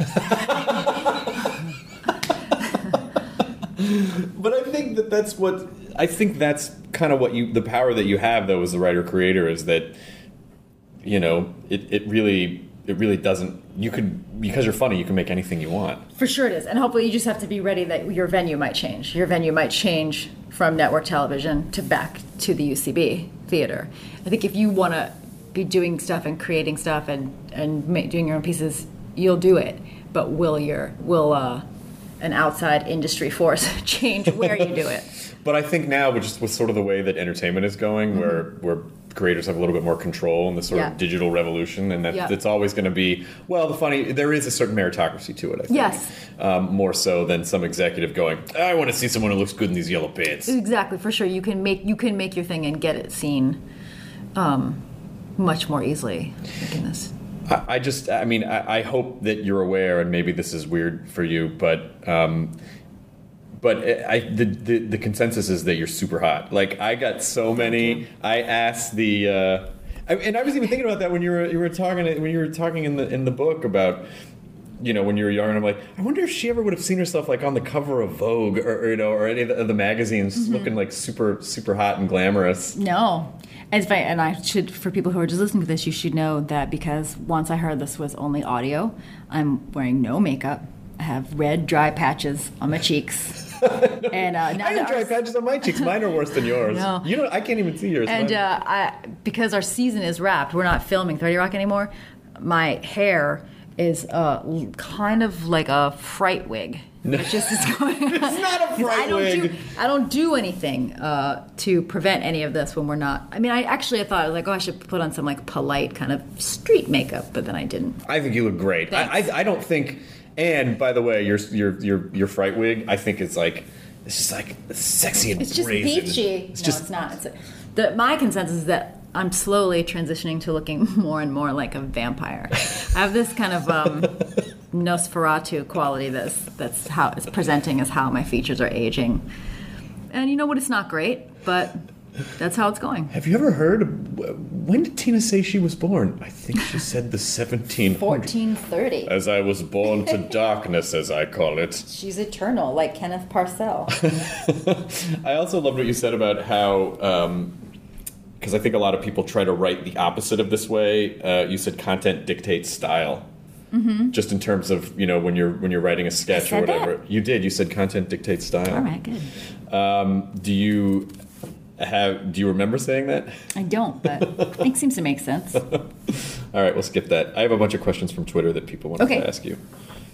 But I think that's kind of what the power that you have though as a writer creator is that, you know, it really doesn't, because you're funny, you can make anything you want. For sure it is. And hopefully you just have to be ready that your venue might change. Your venue might change from network television to back to the UCB theater. I think if you want to be doing stuff and creating stuff and doing your own pieces, you'll do it. But will an outside industry force change where you do it? But I think now, with sort of the way that entertainment is going, where creators have a little bit more control in the sort of digital revolution, and that it's always going to be, well, there is a certain meritocracy to it, I think. Yes. More so than some executive going, I want to see someone who looks good in these yellow pants. Exactly, for sure. You can make your thing and get it seen much more easily. I hope that you're aware, and maybe this is weird for you, but the consensus is that you're super hot. Like, I got so many. I asked and I was even thinking about that when you were talking in the book about, when you were young, and I'm like, I wonder if she ever would have seen herself like on the cover of Vogue or any of the magazines looking like super, super hot and glamorous. No. And it's funny, and I should, for people who are just listening to this, you should know that because once I heard this was only audio, I'm wearing no makeup. I have red, dry patches on my cheeks. And now I have dry patches on my cheeks. Mine are worse than yours. No. I can't even see yours. And because our season is wrapped, we're not filming 30 Rock anymore. My hair is kind of like a fright wig. No. It just is going on. It's not a fright wig. I don't do anything to prevent any of this when we're not. I mean, I thought, I was like, I should put on some like polite kind of street makeup, but then I didn't. I think you look great. I don't think. And by the way, your fright wig, I think it's just like sexy and it's just brazen. peachy. It's not. My consensus is that I'm slowly transitioning to looking more and more like a vampire. I have this kind of Nosferatu quality that's how it's presenting as how my features are aging. And you know what? It's not great, but that's how it's going. Have you ever heard? When did Tina say she was born? I think she said the 1700s. 1430. As I was born to darkness, as I call it. She's eternal, like Kenneth Parcell. I also loved what you said about how, because I think a lot of people try to write the opposite of this way. You said content dictates style. Mm-hmm. Just in terms of when you're writing a sketch or whatever. That? You did. You said content dictates style. All right, good. Do you remember saying that? I don't, but I think it seems to make sense. All right, we'll skip that. I have a bunch of questions from Twitter that people wanted to ask you.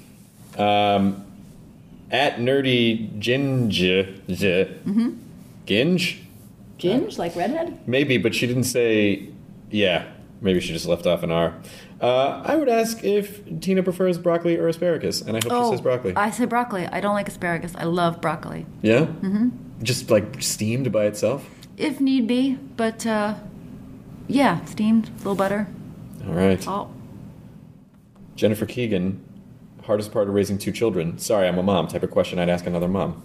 At Nerdy Ginge. Mm-hmm. Ginge? Ginge, like redhead? Maybe, but she didn't say. Yeah, maybe she just left off an R. I would ask if Tina prefers broccoli or asparagus, and I hope she says broccoli. I say broccoli. I don't like asparagus. I love broccoli. Yeah? Mm-hmm. Just like steamed by itself? If need be, but yeah, steamed, a little butter. All right. Oh. Jennifer Keegan, hardest part of raising 2 children. Sorry, I'm a mom. Type of question I'd ask another mom.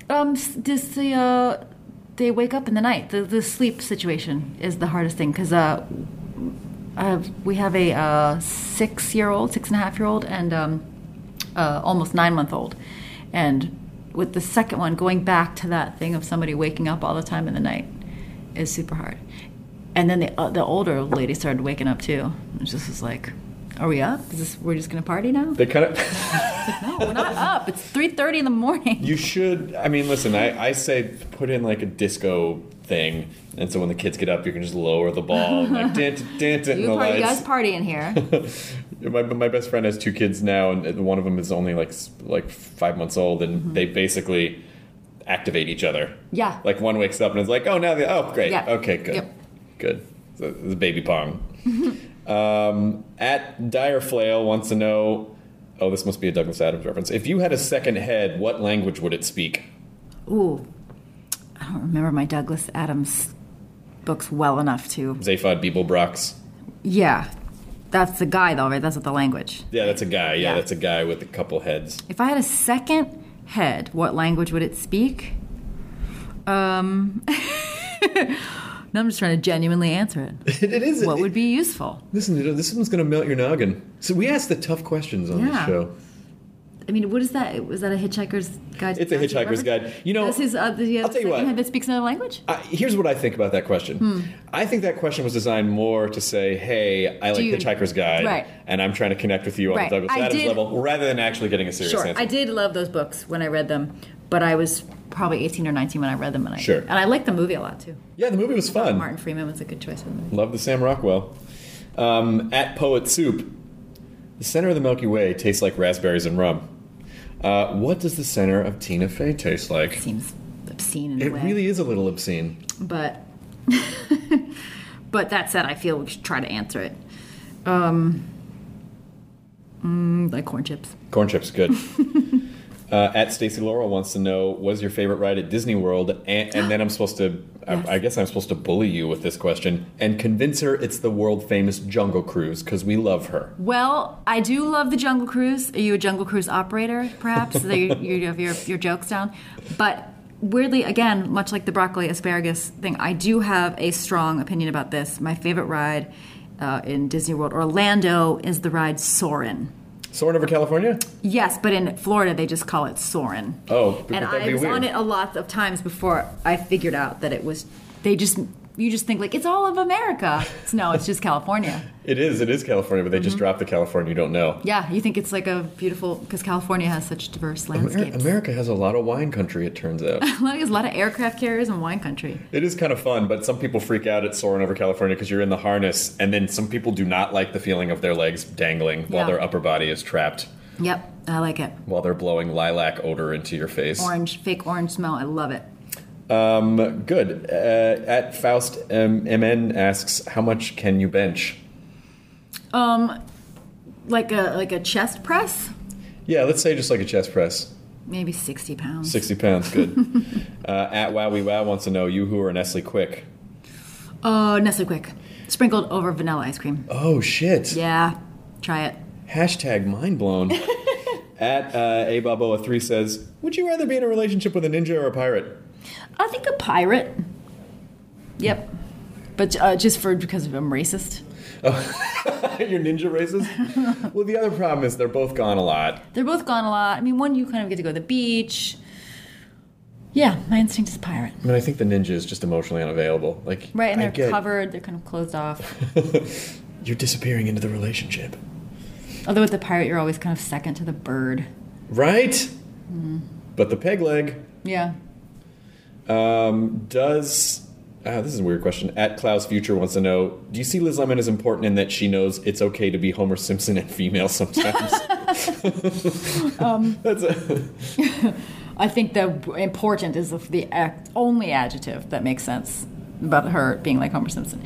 They wake up in the night. The sleep situation is the hardest thing because we have a 6.5-year-old, and almost 9-month-old, and with the second one going back to that thing of somebody waking up all the time in the night is super hard. And then the older lady started waking up too. It just was like, are we up? We're just gonna party now? They kind of. No, we're not up. It's 3:30 in the morning. You should. I mean, listen. I say put in like a disco thing, and so when the kids get up, you can just lower the ball and like dance in the lights. You guys party in here. My best friend has 2 kids now, and one of them is only like 5 months old, and they basically activate each other. Yeah. Like one wakes up and is like, oh, great. Yeah. Okay, good. Yep. Good. So it's baby pong. At Dire Flail wants to know, oh, this must be a Douglas Adams reference. If you had a second head, what language would it speak? Ooh. I don't remember my Douglas Adams books well enough to... Zaphod Beeblebrox. Yeah. That's the guy, though, right? That's not the language. Yeah, that's a guy. Yeah, Yeah. that's a guy with a couple heads. If I had a second head, what language would it speak? No, I'm just trying to genuinely answer it. It is. What would be useful? Listen, this one's going to melt your noggin. So we ask the tough questions on this show. I mean, what is that? Was that a Hitchhiker's Guide? It's a Hitchhiker's Guide. You know, This is I'll tell you what. Head that speaks another language? Here's what I think about that question. I think that question was designed more to say, hey, I like Hitchhiker's Guide, right. and I'm trying to connect with you on the Douglas Adams level, rather than actually getting a serious answer. I did love those books when I read them, but I was probably 18 or 19 when I read them. And I liked the movie a lot, too. Yeah, the movie was fun. Martin Freeman was a good choice for the movie. Love the Sam Rockwell. At Poet Soup, the center of the Milky Way tastes like raspberries and rum. What does the center of Tina Fey taste like? It seems obscene in a way. It really is a little obscene. But that said, I feel we should try to answer it. Like corn chips. Corn chips, good. At Stacy Laurel wants to know, what's your favorite ride at Disney World? And then I'm supposed to, yes. I guess I'm supposed to bully you with this question and convince her it's the world-famous Jungle Cruise, because we love her. Well, I do love the Jungle Cruise. Are you a Jungle Cruise operator, perhaps? You have your jokes down? But weirdly, again, much like the broccoli asparagus thing, I do have a strong opinion about this. My favorite ride in Disney World Orlando is the ride Soarin'. Soarin' over California? Yes, but in Florida they just call it Soarin'. Oh, and that'd I be was weird. on it a lot of times before I figured out that it was. You just think like it's all of America. No, it's just California. It is California, but they just dropped the California you don't know. Yeah, you think it's like a beautiful because California has such diverse landscapes. America has a lot of wine country, it turns out. There's a lot of aircraft carriers and wine country. It is kind of fun, but some people freak out at soaring over California because you're in the harness, and then some people do not like the feeling of their legs dangling while their upper body is trapped. Yep, I like it. While they're blowing lilac odor into your face. Fake orange smell. I love it. Good. At Faust MN asks, how much can you bench? Like a chest press, Yeah, let's say just like a chest press. maybe 60 pounds. 60 pounds, good. At Wowie Wow wants to know, Yoo-hoo or Nestle Quick? Nestle Quick, sprinkled over vanilla ice cream. Oh, shit. Yeah, try it. Hashtag mind blown. At Ababoa3 says, would you rather be in a relationship with a ninja or a pirate? I think a pirate. Yep, but just because I'm racist. You're ninja racist? Well, the other problem is they're both gone a lot. They're both gone a lot. I mean, one you kind of get to go to the beach. Yeah, my instinct is pirate. I mean, I think the ninja is just emotionally unavailable. Like, Right, and they're covered. They're kind of closed off. You're disappearing into the relationship. Although with the pirate, you're always kind of second to the bird. Right? Mm. But the peg leg Yeah. does... this is a weird question. At Klaus Future wants to know, do you see Liz Lemon as important in that she knows it's okay to be Homer Simpson and female sometimes? That's I think the important is the only adjective that makes sense about her being like Homer Simpson.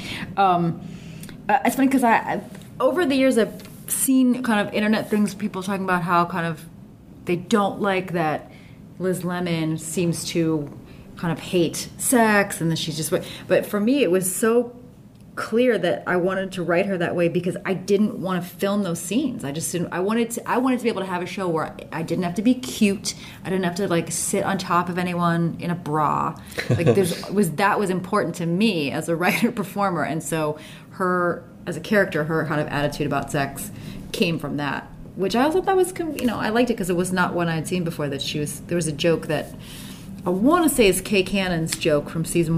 It's funny because I over the years I've seen kind of internet things, people talking about how kind of they don't like that Liz Lemon seems to kind of hate sex and that she's just... But for me, it was so clear that I wanted to write her that way because I didn't want to film those scenes. I just didn't... I wanted to be able to have a show where I didn't have to be cute. I didn't have to like sit on top of anyone in a bra. Like that was important to me as a writer performer, and so her as a character, her kind of attitude about sex came from that, which I also thought was, I liked it because it was not one I had seen before. That there was a joke that I want to say is Kay Cannon's joke from season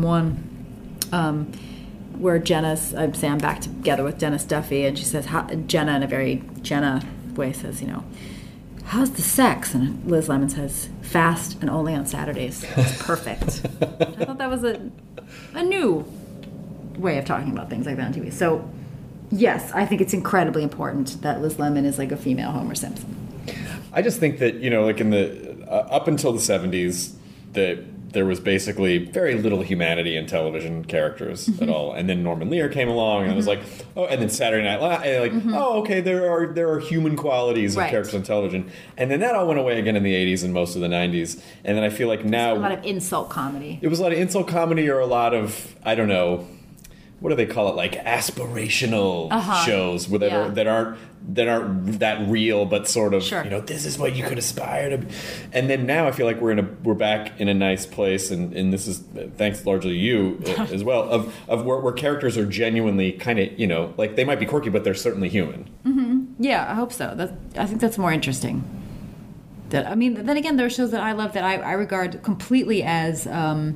1, where I'm back together with Jenna Duffy, and she says, Jenna in a very Jenna way says, how's the sex? And Liz Lemon says, fast and only on Saturdays. It's perfect. I thought that was a new way of talking about things like that on TV. So, yes, I think it's incredibly important that Liz Lemon is like a female Homer Simpson. I just think that, like in the up until the 70s, that there was basically very little humanity in television characters at all. And then Norman Lear came along, and I was like, oh, and then Saturday Night Live, oh, okay, there are human qualities of characters on television. And then that all went away again in the 80s and most of the 90s. And then I feel like now... a lot of insult comedy. It was a lot of insult comedy or a lot of, I don't know... What do they call it? Like aspirational shows that aren't that real, but sort of this is what you could aspire to. And then now I feel like we're back in a nice place, and this is thanks largely to you as well of where characters are genuinely kind of like they might be quirky, but they're certainly human. Mm-hmm. Yeah, I hope so. I think that's more interesting. Then again, there are shows that I love that I regard completely as kind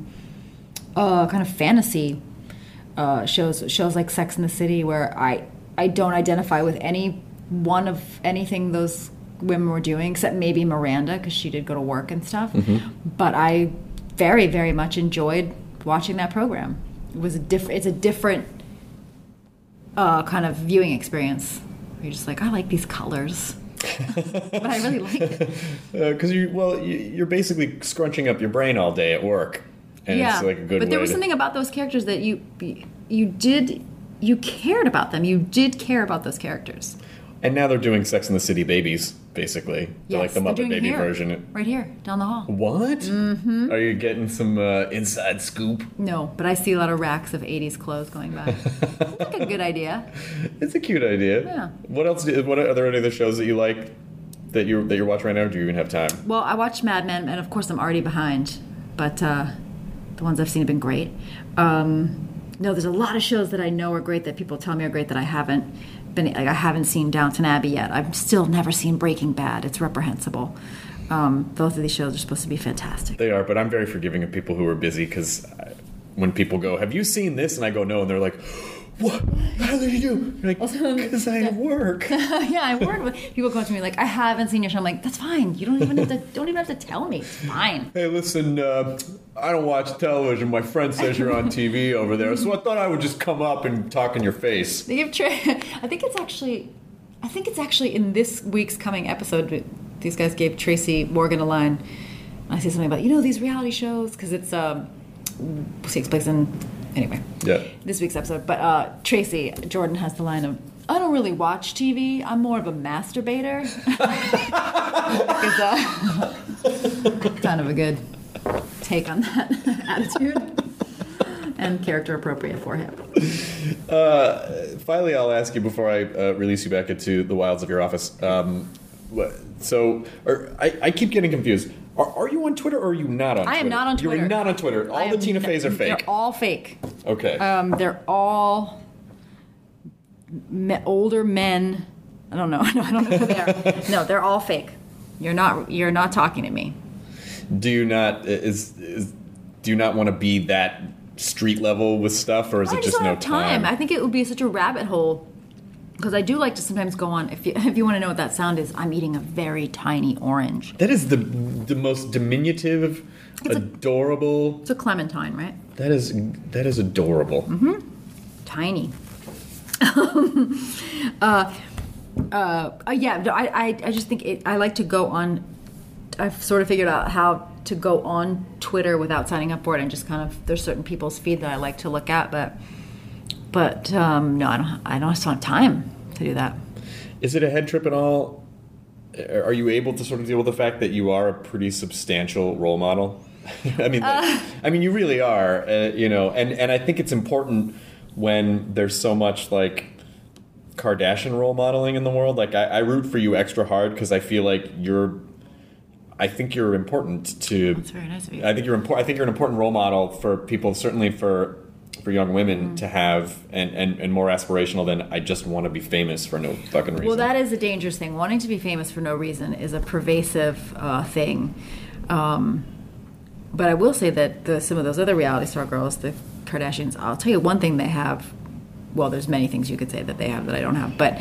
of fantasy. Shows like Sex and the City, where I don't identify with any one of anything those women were doing, except maybe Miranda, because she did go to work and stuff. Mm-hmm. But I very, very much enjoyed watching that program. It's a different kind of viewing experience. Where you're just like, I like these colors. But I really like it. Because you're basically scrunching up your brain all day at work. And it's like a good but there was something about those characters that you cared about them. You did care about those characters. And now they're doing Sex and the City babies, basically. They're like the Muppet Baby version. Right here, down the hall. What? Mm-hmm. Are you getting some inside scoop? No, but I see a lot of racks of 80s clothes going by. It's like a good idea. It's a cute idea. Yeah. What else? Are there any other shows that you like that you're watching right now? Or do you even have time? Well, I watched Mad Men, and of course I'm already behind. But... the ones I've seen have been great. no, there's a lot of shows that I know are great that people tell me are great that I haven't seen Downton Abbey yet. I've still never seen Breaking Bad. It's reprehensible. Both of these shows are supposed to be fantastic. They are, but I'm very forgiving of people who are busy because when people go, "Have you seen this?" and I go, "No," and they're like, "What? How did you do?" You're like, because I work. Yeah, I work. People come to me like, "I haven't seen your show." I'm like, "That's fine. You don't even have to tell me. It's fine." Hey, listen, I don't watch television. My friend says you're on TV over there, so I thought I would just come up and talk in your face. They give I think it's actually in this week's coming episode. These guys gave Tracy Morgan a line. I say something about these reality shows because it's takes place in. Anyway, this week's episode. But Tracy Jordan has the line of, "I don't really watch TV. I'm more of a masturbator." It's kind of a good take on that attitude and character appropriate for him. Finally, I'll ask you before I release you back into the wilds of your office. I keep getting confused. Are you on Twitter or are you not on Twitter? I am not on Twitter. You're not on Twitter. All the Tina Feys are fake. They're all fake. Okay. They're all older men. I don't know. No, I don't know who they are. No, they're all fake. You're not talking to me. Do you not do you not want to be that street level with stuff, or is it just no time? I think it would be such a rabbit hole. Because I do like to sometimes go on. If you want to know what that sound is, I'm eating a very tiny orange. That is the most diminutive, adorable. It's a clementine, right? That is adorable. Mm-hmm. Tiny. I just think I like to go on. I've sort of figured out how to go on Twitter without signing up for it, and just kind of there's certain people's feed that I like to look at, But no, I don't have time to do that. Is it a head trip at all? Are you able to sort of deal with the fact that you are a pretty substantial role model? I mean, you really are, and I think it's important when there's so much like Kardashian role modeling in the world. Like I root for you extra hard because I feel like I think you're important to. That's very nice of you. I think you're important. I think you're an important role model for people, certainly for young women to have, and more aspirational than I just want to be famous for no fucking reason. Well, that is a dangerous thing. Wanting to be famous for no reason is a pervasive thing. But I will say that some of those other reality star girls, the Kardashians, I'll tell you one thing they have. Well, there's many things you could say that they have that I don't have. But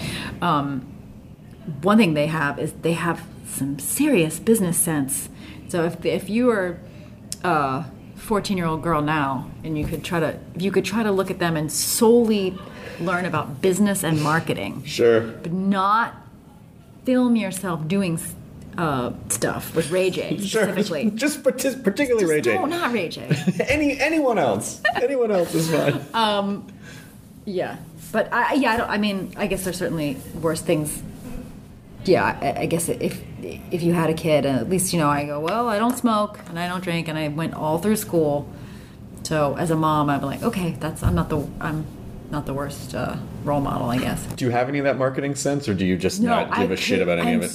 one thing they have is they have some serious business sense. So if you are 14-year-old girl now, and you could try to look at them and solely learn about business and marketing. Sure. But not film yourself doing stuff with Ray J specifically. Just particularly Ray J. No, not Ray J. Anyone else. Anyone else is fine. Yeah. But I guess there's certainly worse things. Yeah, I guess if you had a kid, and at least I go, well, I don't smoke and I don't drink, and I went all through school. So as a mom, I'm like, okay, I'm not the worst role model, I guess. Do you have any of that marketing sense, or do you just not give a shit about any of it?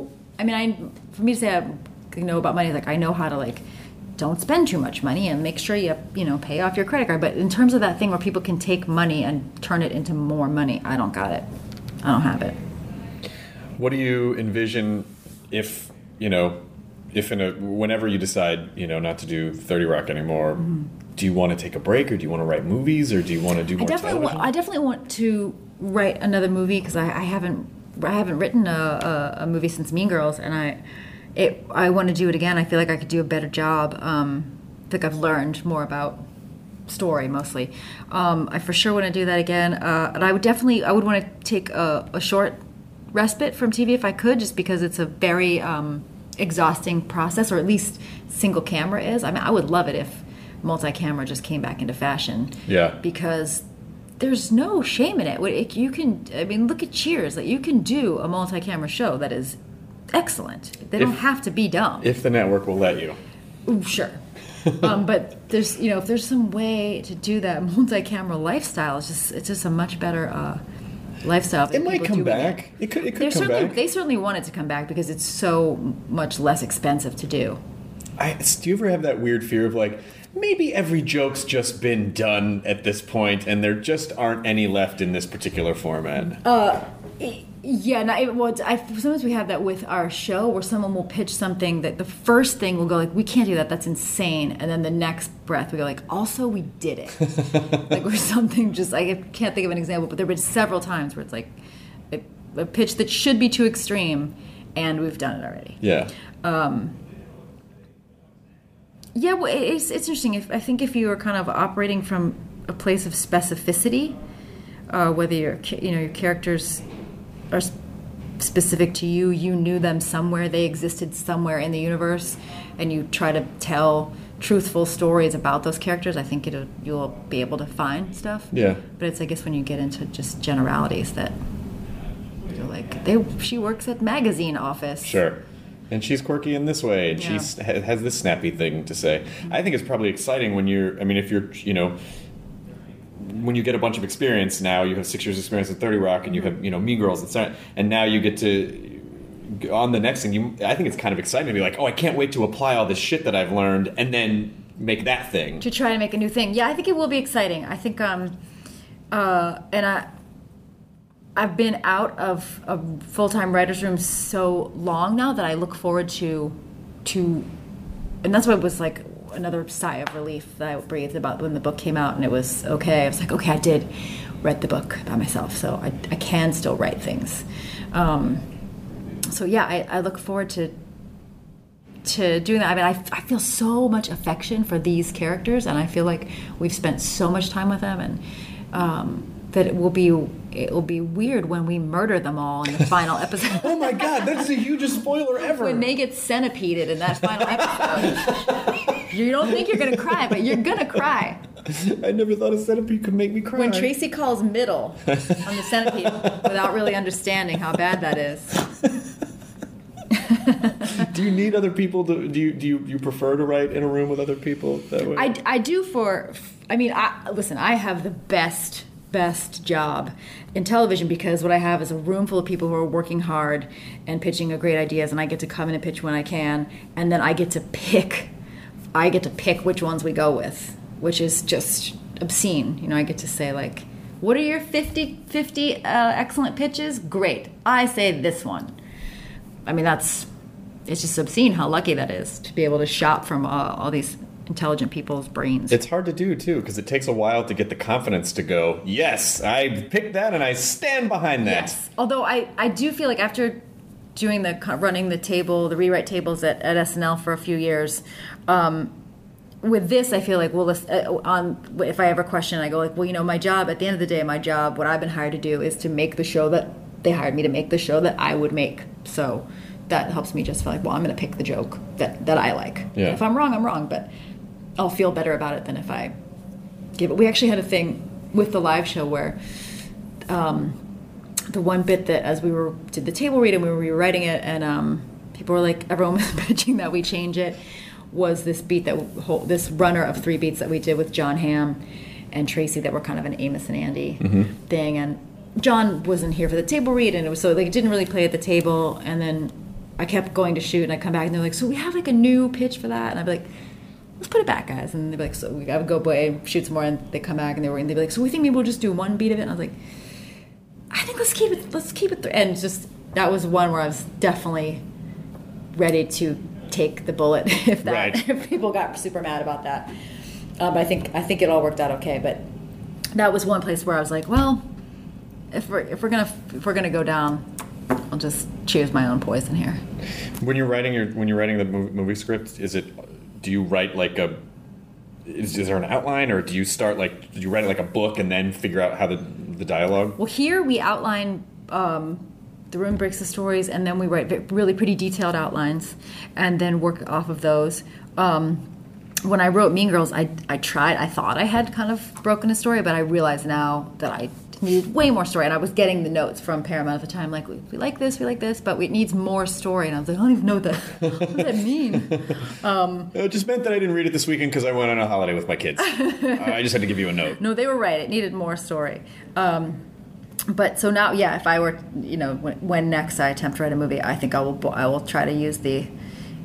For me to say I know about money, like I know how to don't spend too much money and make sure you pay off your credit card. But in terms of that thing where people can take money and turn it into more money, I don't got it. I don't have it. What do you envision if whenever you decide, not to do 30 Rock anymore, do you want to take a break, or do you want to write movies, or do you want to do more television? I definitely want to write another movie because I haven't written a movie since Mean Girls, and I want to do it again. I feel like I could do a better job. I think I've learned more about story mostly. I for sure want to do that again, and I would want to take a short respite from TV if I could, just because it's a very exhausting process, or at least single camera is. I mean, I would love it if multi-camera just came back into fashion. Yeah. Because there's no shame in it. Look at Cheers. Like, you can do a multi-camera show that is excellent. They don't have to be dumb. If the network will let you. Ooh, sure. But there's, if there's some way to do that multi-camera lifestyle, it's just a much better lifestyle. It might come back. It could come back. They certainly want it to come back because it's so much less expensive to do. Do you ever have that weird fear of like, maybe every joke's just been done at this point, and there just aren't any left in this particular format? Yeah, sometimes we have that with our show where someone will pitch something that the first thing will go like, we can't do that, that's insane. And then the next breath we go like, also we did it. Like, or something just, I can't think of an example, but there have been several times where it's like a pitch that should be too extreme and we've done it already. Yeah. Yeah, well, it's interesting. I think if you are kind of operating from a place of specificity, whether your characters are specific to you, you knew them somewhere, they existed somewhere in the universe, and you try to tell truthful stories about those characters, I think you'll be able to find stuff. Yeah. But it's, I guess, when you get into just generalities that you're like, she works at magazine office. Sure. And she's quirky in this way, and she has this snappy thing to say. I think it's probably exciting when if you're, when you get a bunch of experience now, you have 6 years experience at 30 Rock, and you have, Mean Girls, and now you get to, on the next thing, I think it's kind of exciting to be like, oh, I can't wait to apply all this shit that I've learned, and then make that thing. To try to make a new thing. Yeah, I think it will be exciting. I think, I've been out of a full-time writer's room so long now that I look forward to, and that's what was like another sigh of relief that I breathed about when the book came out, and it was okay. I was like, okay, I did write the book by myself, so I can still write things. So yeah, I look forward to doing that. I mean, I feel so much affection for these characters, and I feel like we've spent so much time with them, and that it will be weird when we murder them all in the final episode. Oh my God, that's the hugest spoiler ever. When they get centipeded in that final episode. You don't think you're going to cry, but you're going to cry. I never thought a centipede could make me cry. When Tracy calls middle on the centipede without really understanding how bad that is. Do you need other people do you prefer to write in a room with other people that way? I do listen, I have the best job in television because what I have is a room full of people who are working hard and pitching great ideas, and I get to come in and pitch when I can, and then I get to pick which ones we go with, which is just obscene. I get to say, like, what are your 50 excellent pitches? Great. I say this one. I mean, it's just obscene how lucky that is to be able to shop from all these intelligent people's brains. It's hard to do, too, because it takes a while to get the confidence to go, yes, I picked that and I stand behind that. Yes. Although I do feel like after doing running the rewrite tables at SNL for a few years, with this, I feel like, if I ever question, I go like, well, my job, at the end of the day, what I've been hired to do is to make the show that they hired me to make, the show that I would make. So that helps me just feel like, well, I'm going to pick the joke that I like. Yeah. If I'm wrong, I'm wrong, but I'll feel better about it than if I give it. We actually had a thing with the live show where the one bit that as we did the table read and we were rewriting it, and people were like, everyone was pitching that we change it, was this beat this runner of 3 beats that we did with John Hamm and Tracy that were kind of an Amos and Andy thing, and John wasn't here for the table read, and it was so like it didn't really play at the table, and then I kept going to shoot, and I'd come back and they're like, so we have like a new pitch for that, and I'd be like, let's put it back, guys, and they'd be like, so I would go away, shoot some more, and they'd come back and they'd be like, so we think maybe we'll just do one beat of it, and I was like, I think let's keep it and just that was one where I was definitely ready to take the bullet if people got super mad about that. But I think it all worked out okay. But that was one place where I was like, well, if we're gonna go down, I'll just choose my own poison here. When you're writing the movie script, do you write like is there an outline, or do you write it like a book and then figure out how the dialogue? Well, here we outline the room breaks the stories, and then we write really pretty detailed outlines, and then work off of those. When I wrote Mean Girls, I thought I had kind of broken a story, but I realize now that I needed way more story, and I was getting the notes from Paramount at the time, like, we like this, but it needs more story, and I was like, I don't even know what does that mean? It just meant that I didn't read it this weekend because I went on a holiday with my kids. I just had to give you a note. No, they were right. It needed more story. But so now, if I were, when next I attempt to write a movie, I think I will try to use the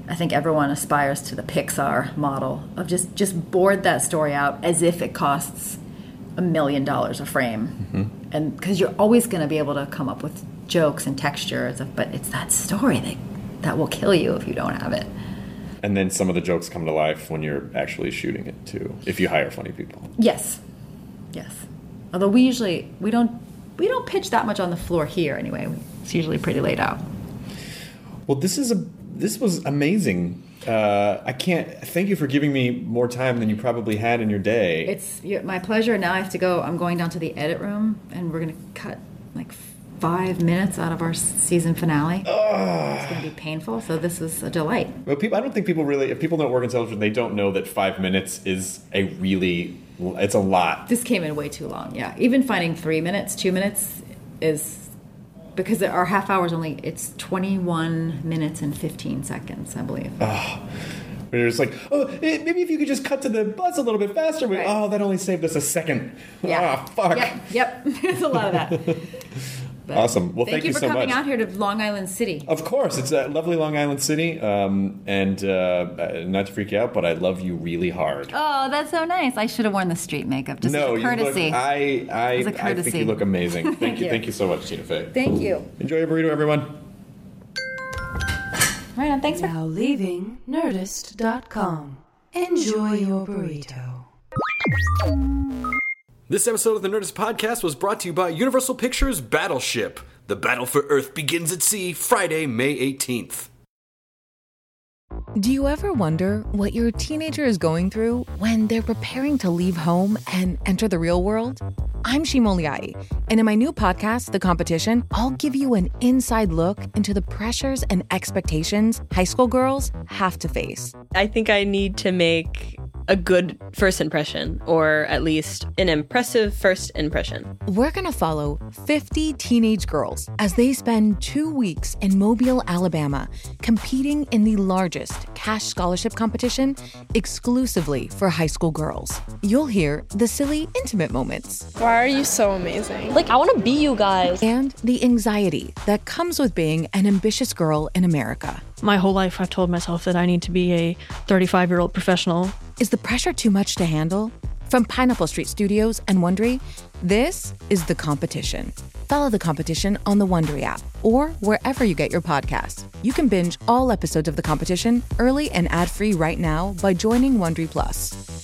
I think everyone aspires to the Pixar model of just board that story out as if it costs $1 million a frame. And because you're always going to be able to come up with jokes and textures, but it's that story that will kill you if you don't have it. And then some of the jokes come to life when you're actually shooting it too, if you hire funny people. Yes. Although we don't pitch that much on the floor here anyway. It's usually pretty laid out. Well, this was amazing. Thank you for giving me more time than you probably had in your day. It's my pleasure. Now I have to go. I'm going down to the edit room, and we're going to cut like 5 minutes out of our season finale. It's going to be painful, so this was a delight. Well, I don't think people really, if people don't work in television, they don't know that 5 minutes is it's a lot. This came in way too long, yeah. Even finding 3 minutes, 2 minutes is, because our half hour is it's 21 minutes and 15 seconds, I believe. You're just like, maybe if you could just cut to the bus a little bit faster. Right. That only saved us a second. Yeah. Fuck. Yep. There's a lot of that. But awesome. Well, thank you so much. Thank you for coming out here to Long Island City. Of course. It's a lovely Long Island City. And not to freak you out, but I love you really hard. Oh, that's so nice. I should have worn the street makeup. Just as a courtesy. I think you look amazing. Thank you. Thank you so much, Tina Fey. Thank you. Enjoy your burrito, everyone. Right on. Thanks for now leaving Nerdist.com. Enjoy your burrito. This episode of the Nerdist Podcast was brought to you by Universal Pictures Battleship. The battle for Earth begins at sea Friday, May 18th. Do you ever wonder what your teenager is going through when they're preparing to leave home and enter the real world? I'm Shima Oliai, and in my new podcast, The Competition, I'll give you an inside look into the pressures and expectations high school girls have to face. I think I need to make a good first impression, or at least an impressive first impression. We're going to follow 50 teenage girls as they spend 2 weeks in Mobile, Alabama, competing in the largest cash scholarship competition exclusively for high school girls. You'll hear the silly, intimate moments. Why are you so amazing? I want to be you guys. And the anxiety that comes with being an ambitious girl in America. My whole life I've told myself that I need to be a 35-year-old professional. Is the pressure too much to handle? From Pineapple Street Studios and Wondery, this is The Competition. Follow The Competition on the Wondery app or wherever you get your podcasts. You can binge all episodes of The Competition early and ad-free right now by joining Wondery Plus.